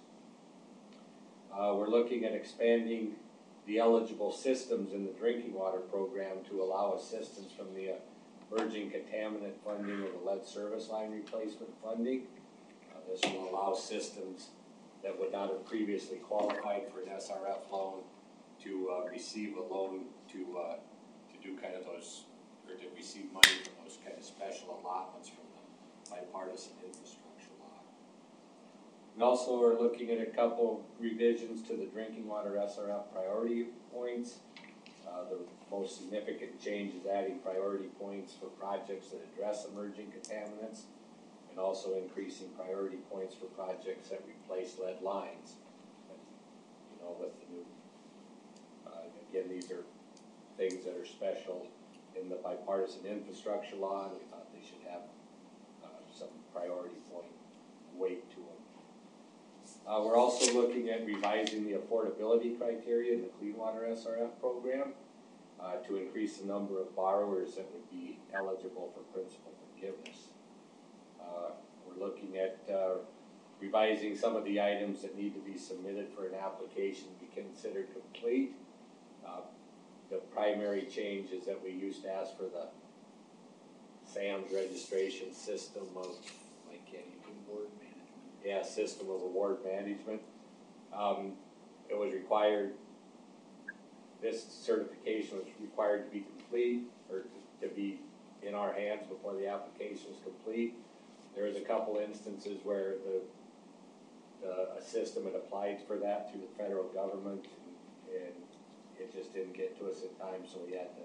Uh, we're looking at expanding the eligible systems in the drinking water program to allow assistance from the uh, emerging contaminant funding or the lead service line replacement funding. Uh, this will allow systems that would not have previously qualified for an S R F loan to uh, receive a loan to uh, to do kind of those, or to receive money from those kind of special allotments from the bipartisan infrastructure law. We also are looking at a couple revisions to the drinking water S R F priority points. Uh, the most significant change is adding priority points for projects that address emerging contaminants, and also increasing priority points for projects that replace lead lines. And, you know, with the new, uh, again, these are things that are special in the bipartisan infrastructure law, and we thought they should have uh, some priority point weight to them. Uh, we're also looking at revising the affordability criteria in the Clean Water S R F program uh, to increase the number of borrowers that would be eligible for principal forgiveness. Uh, we're looking at uh, revising some of the items that need to be submitted for an application to be considered complete. Uh, the primary change is that we used to ask for the SAMS registration system of, like, can't even board management. Yeah, system of award management. Um, it was required, this certification was required to be complete, or to, to be in our hands before the application was complete. There was a couple instances where the, the a system had applied for that through the federal government, and, and it just didn't get to us in time, so we had to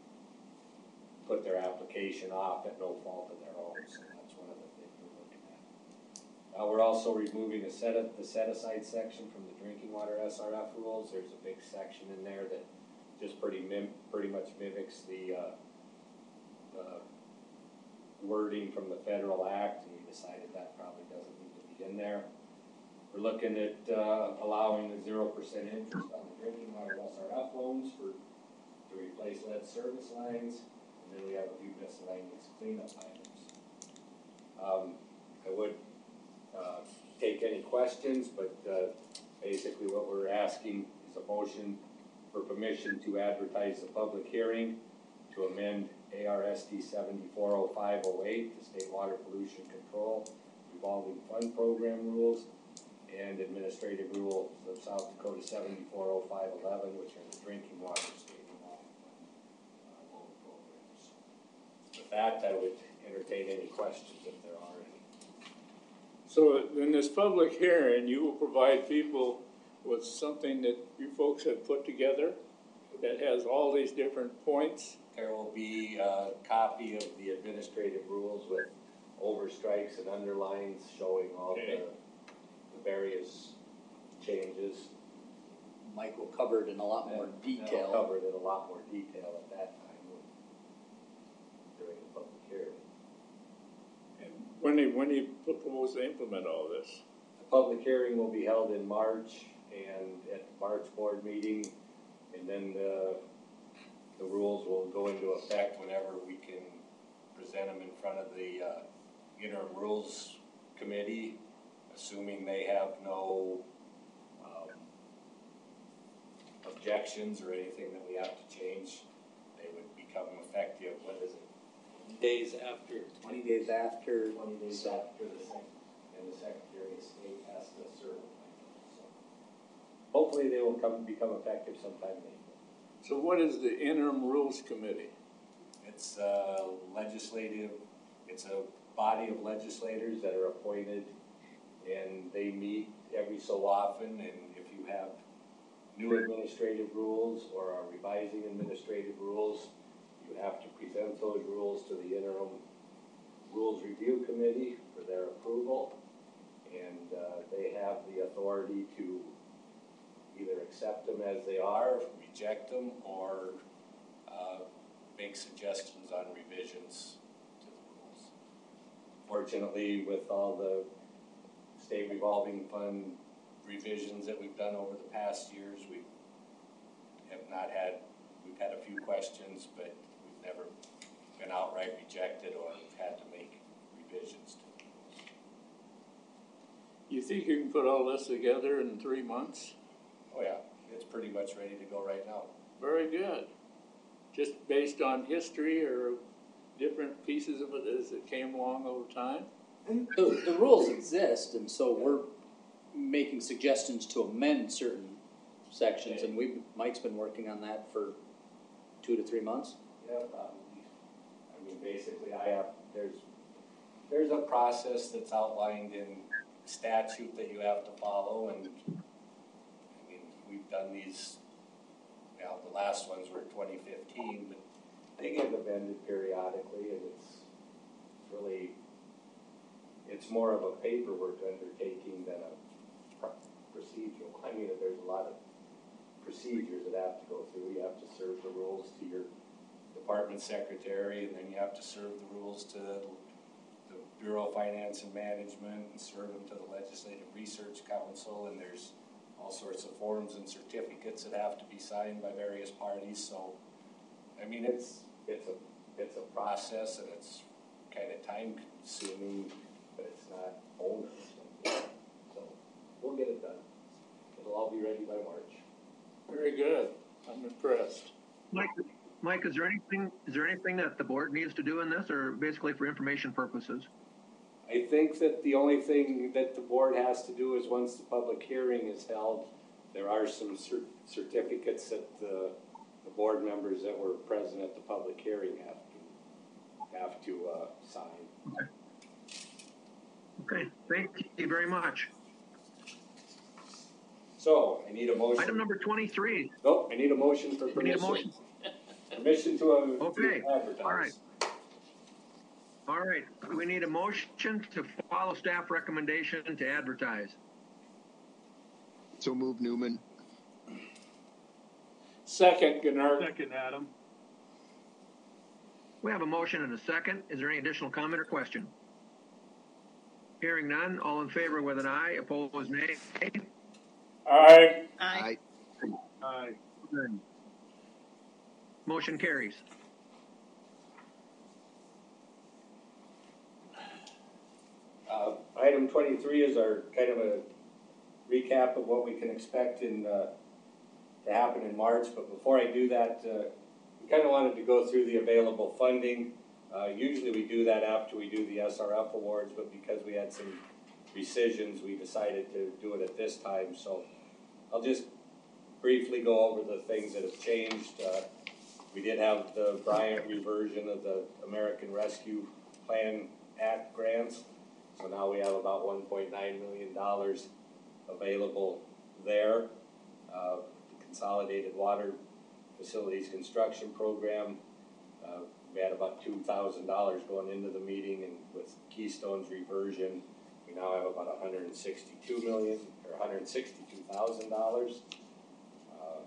put their application off at no fault of their own. So that's one of the things we're looking at. Uh, we're also removing a set of the set aside section from the drinking water S R F rules. There's a big section in there that just pretty mim pretty much mimics the uh, uh, wording from the federal act, and we decided that probably doesn't need to be in there. We're looking at uh, allowing a zero percent interest on the drinking water S R F loans for to replace lead service lines, and then we have a few miscellaneous cleanup items. Um, I would uh, take any questions, but uh, basically what we're asking is a motion for permission to advertise the public hearing to amend A R S D seventy-four oh five oh eight, the State Water Pollution Control Revolving Fund Program rules, and administrative rules of South Dakota seventy-four oh five eleven, which are the drinking water state revolving fund uh, loan programs. With that, I would entertain any questions if there are any. So in this public hearing, you will provide people with something that you folks have put together that has all these different points? There will be a copy of the administrative rules with overstrikes and underlines showing all Okay. the, the various changes. Mike will cover it in a lot more And detail. I'll cover it in a lot more detail at that time during the public hearing. And when do, when do you propose to implement all this? The public hearing will be held in March and at the March board meeting, and then the, the rules will go into effect whenever we can present them in front of the uh, interim rules committee, assuming they have no um, objections or anything that we have to change. They would become effective, what is it? Days after, twenty days after. twenty days after the sec- and the Secretary of State has to serve. So hopefully they will come become effective sometime in April. So what is the interim rules committee? It's uh, legislative, it's a body of legislators that are appointed, and they meet every so often, and if you have new administrative rules or are revising administrative rules, you have to present those rules to the interim rules review committee for their approval, and uh, they have the authority to either accept them as they are, reject them, or uh, make suggestions on revisions to the rules. Fortunately, with all the state revolving fund revisions that we've done over the past years, we have not had, we've had a few questions, but we've never been outright rejected or we've had to make revisions to the rules. You think you can put all this together in three months? Oh yeah, it's pretty much ready to go right now. Very good. Just based on history or different pieces of it as it came along over time? The, the rules exist, and so we're making suggestions to amend certain sections, and we Mike's been working on that for two to three months. Yeah, probably. I mean, basically, I have, there's, there's a process that's outlined in statute that you have to follow, and I mean, we've done these, now the last ones were twenty fifteen, but they get amended periodically, and it's really, it's more of a paperwork undertaking than a procedural. I mean, there's a lot of procedures that have to go through. You have to serve the rules to your department secretary, and then you have to serve the rules to the Bureau of Finance and Management, and serve them to the Legislative Research Council, and there's all sorts of forms and certificates that have to be signed by various parties. So, I mean, it's it's a it's a process, and it's kind of time consuming, but it's not onerous. So we'll get it done. It'll all be ready by March. Very good. I'm impressed. Mike, Mike, is there anything, is there anything that the board needs to do in this, or basically for information purposes? I think that the only thing that the board has to do is once the public hearing is held, there are some cert- certificates that the, the board members that were present at the public hearing have to, have to uh, sign. Okay, thank you very much. So, I need a motion. Item number twenty-three. Nope, I need a motion for We permission. need a motion. Permission to, uh, Okay, to advertise. all right. All right, we need a motion to follow staff recommendation to advertise. So move, Newman. Second, Gennard. Second, Adam. We have a motion and a second. Is there any additional comment or question? Hearing none, all in favor with an aye, opposed nay. Aye. Aye. Aye. Motion carries. Uh, item twenty-three is our kind of a recap of what we can expect in, uh, to happen in March. But before I do that, uh, we kind of wanted to go through the available funding. Uh, usually we do that after we do the S R F awards, but because we had some rescissions, we decided to do it at this time. So I'll just briefly go over the things that have changed. Uh, we did have the Bryant reversion of the American Rescue Plan Act grants. So now we have about one point nine million dollars available there. Uh, the Consolidated Water Facilities Construction Program, uh, we had about two thousand dollars going into the meeting, and with Keystone's reversion, we now have about one hundred sixty-two million dollars or one hundred sixty-two thousand dollars. Uh,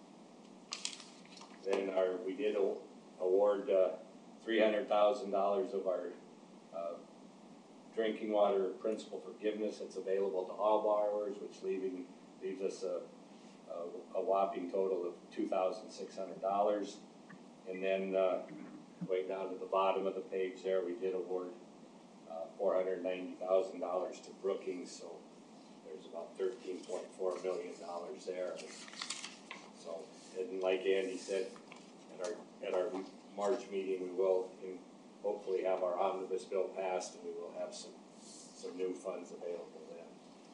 then our, we did award uh, three hundred thousand dollars of our uh, drinking water principal forgiveness that's available to all borrowers, which leaving leaves us a, a, a whopping total of two thousand six hundred dollars. And then uh, way down to the bottom of the page there, we did award uh, four hundred ninety thousand dollars to Brookings, so there's about thirteen point four million dollars there. So, and like Andy said, at our, at our March meeting, we will in, hopefully have our omnibus bill passed, and we will have some, some new funds available then.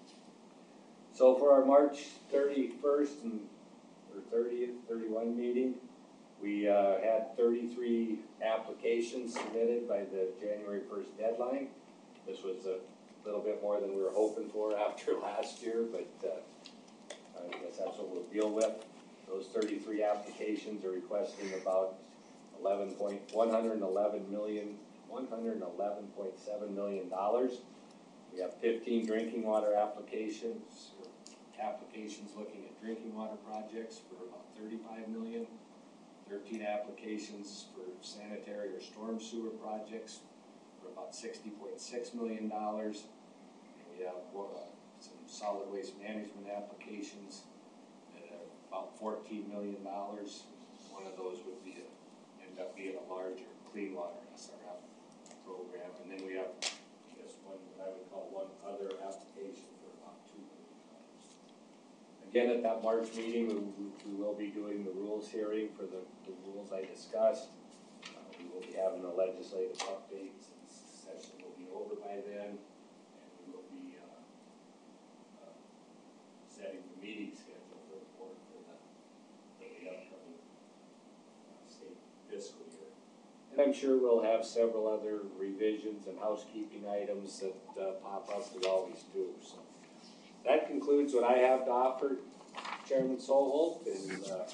So for our March thirty-first and or thirtieth, thirty-one meeting, we uh, had thirty-three applications submitted by the January first deadline. This was a little bit more than we were hoping for after last year, but uh, I guess that's what we'll deal with. Those thirty-three applications are requesting about eleven point one hundred eleven million, one hundred eleven point seven million dollars. We have fifteen drinking water applications, or applications looking at drinking water projects for about thirty-five million. thirteen applications for sanitary or storm sewer projects for about sixty point six million dollars. And we have uh, some solid waste management applications that are about fourteen million dollars. One of those would be a, end up being a larger clean water S R F program. And then we have just one, what I would call one other application for about two million dollars. Again, at that March meeting, we, we will be doing the rules hearing for the, the rules I discussed. Uh, we will be having a legislative update since the session will be over by then, and we will be uh, uh, setting the meeting schedule for the board for the, for the upcoming uh, state fiscal year. And I'm sure we'll have several other revisions and housekeeping items that uh, pop up. We always do. So that concludes what I have to offer, Chairman Solholt. And uh,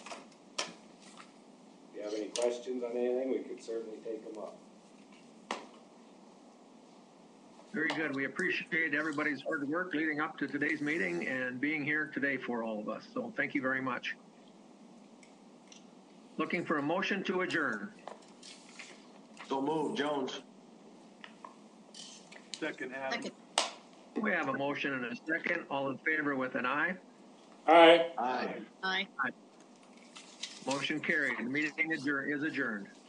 if you have any questions on anything, we could certainly take them up. Very good. We appreciate everybody's hard work leading up to today's meeting and being here today for all of us. So thank you very much. Looking for a motion to adjourn. So move, Jones. Second, Adam. Second. We have a motion and a second. All in favor with an aye. Aye. Aye. Aye. Motion carried. The meeting is adjourned.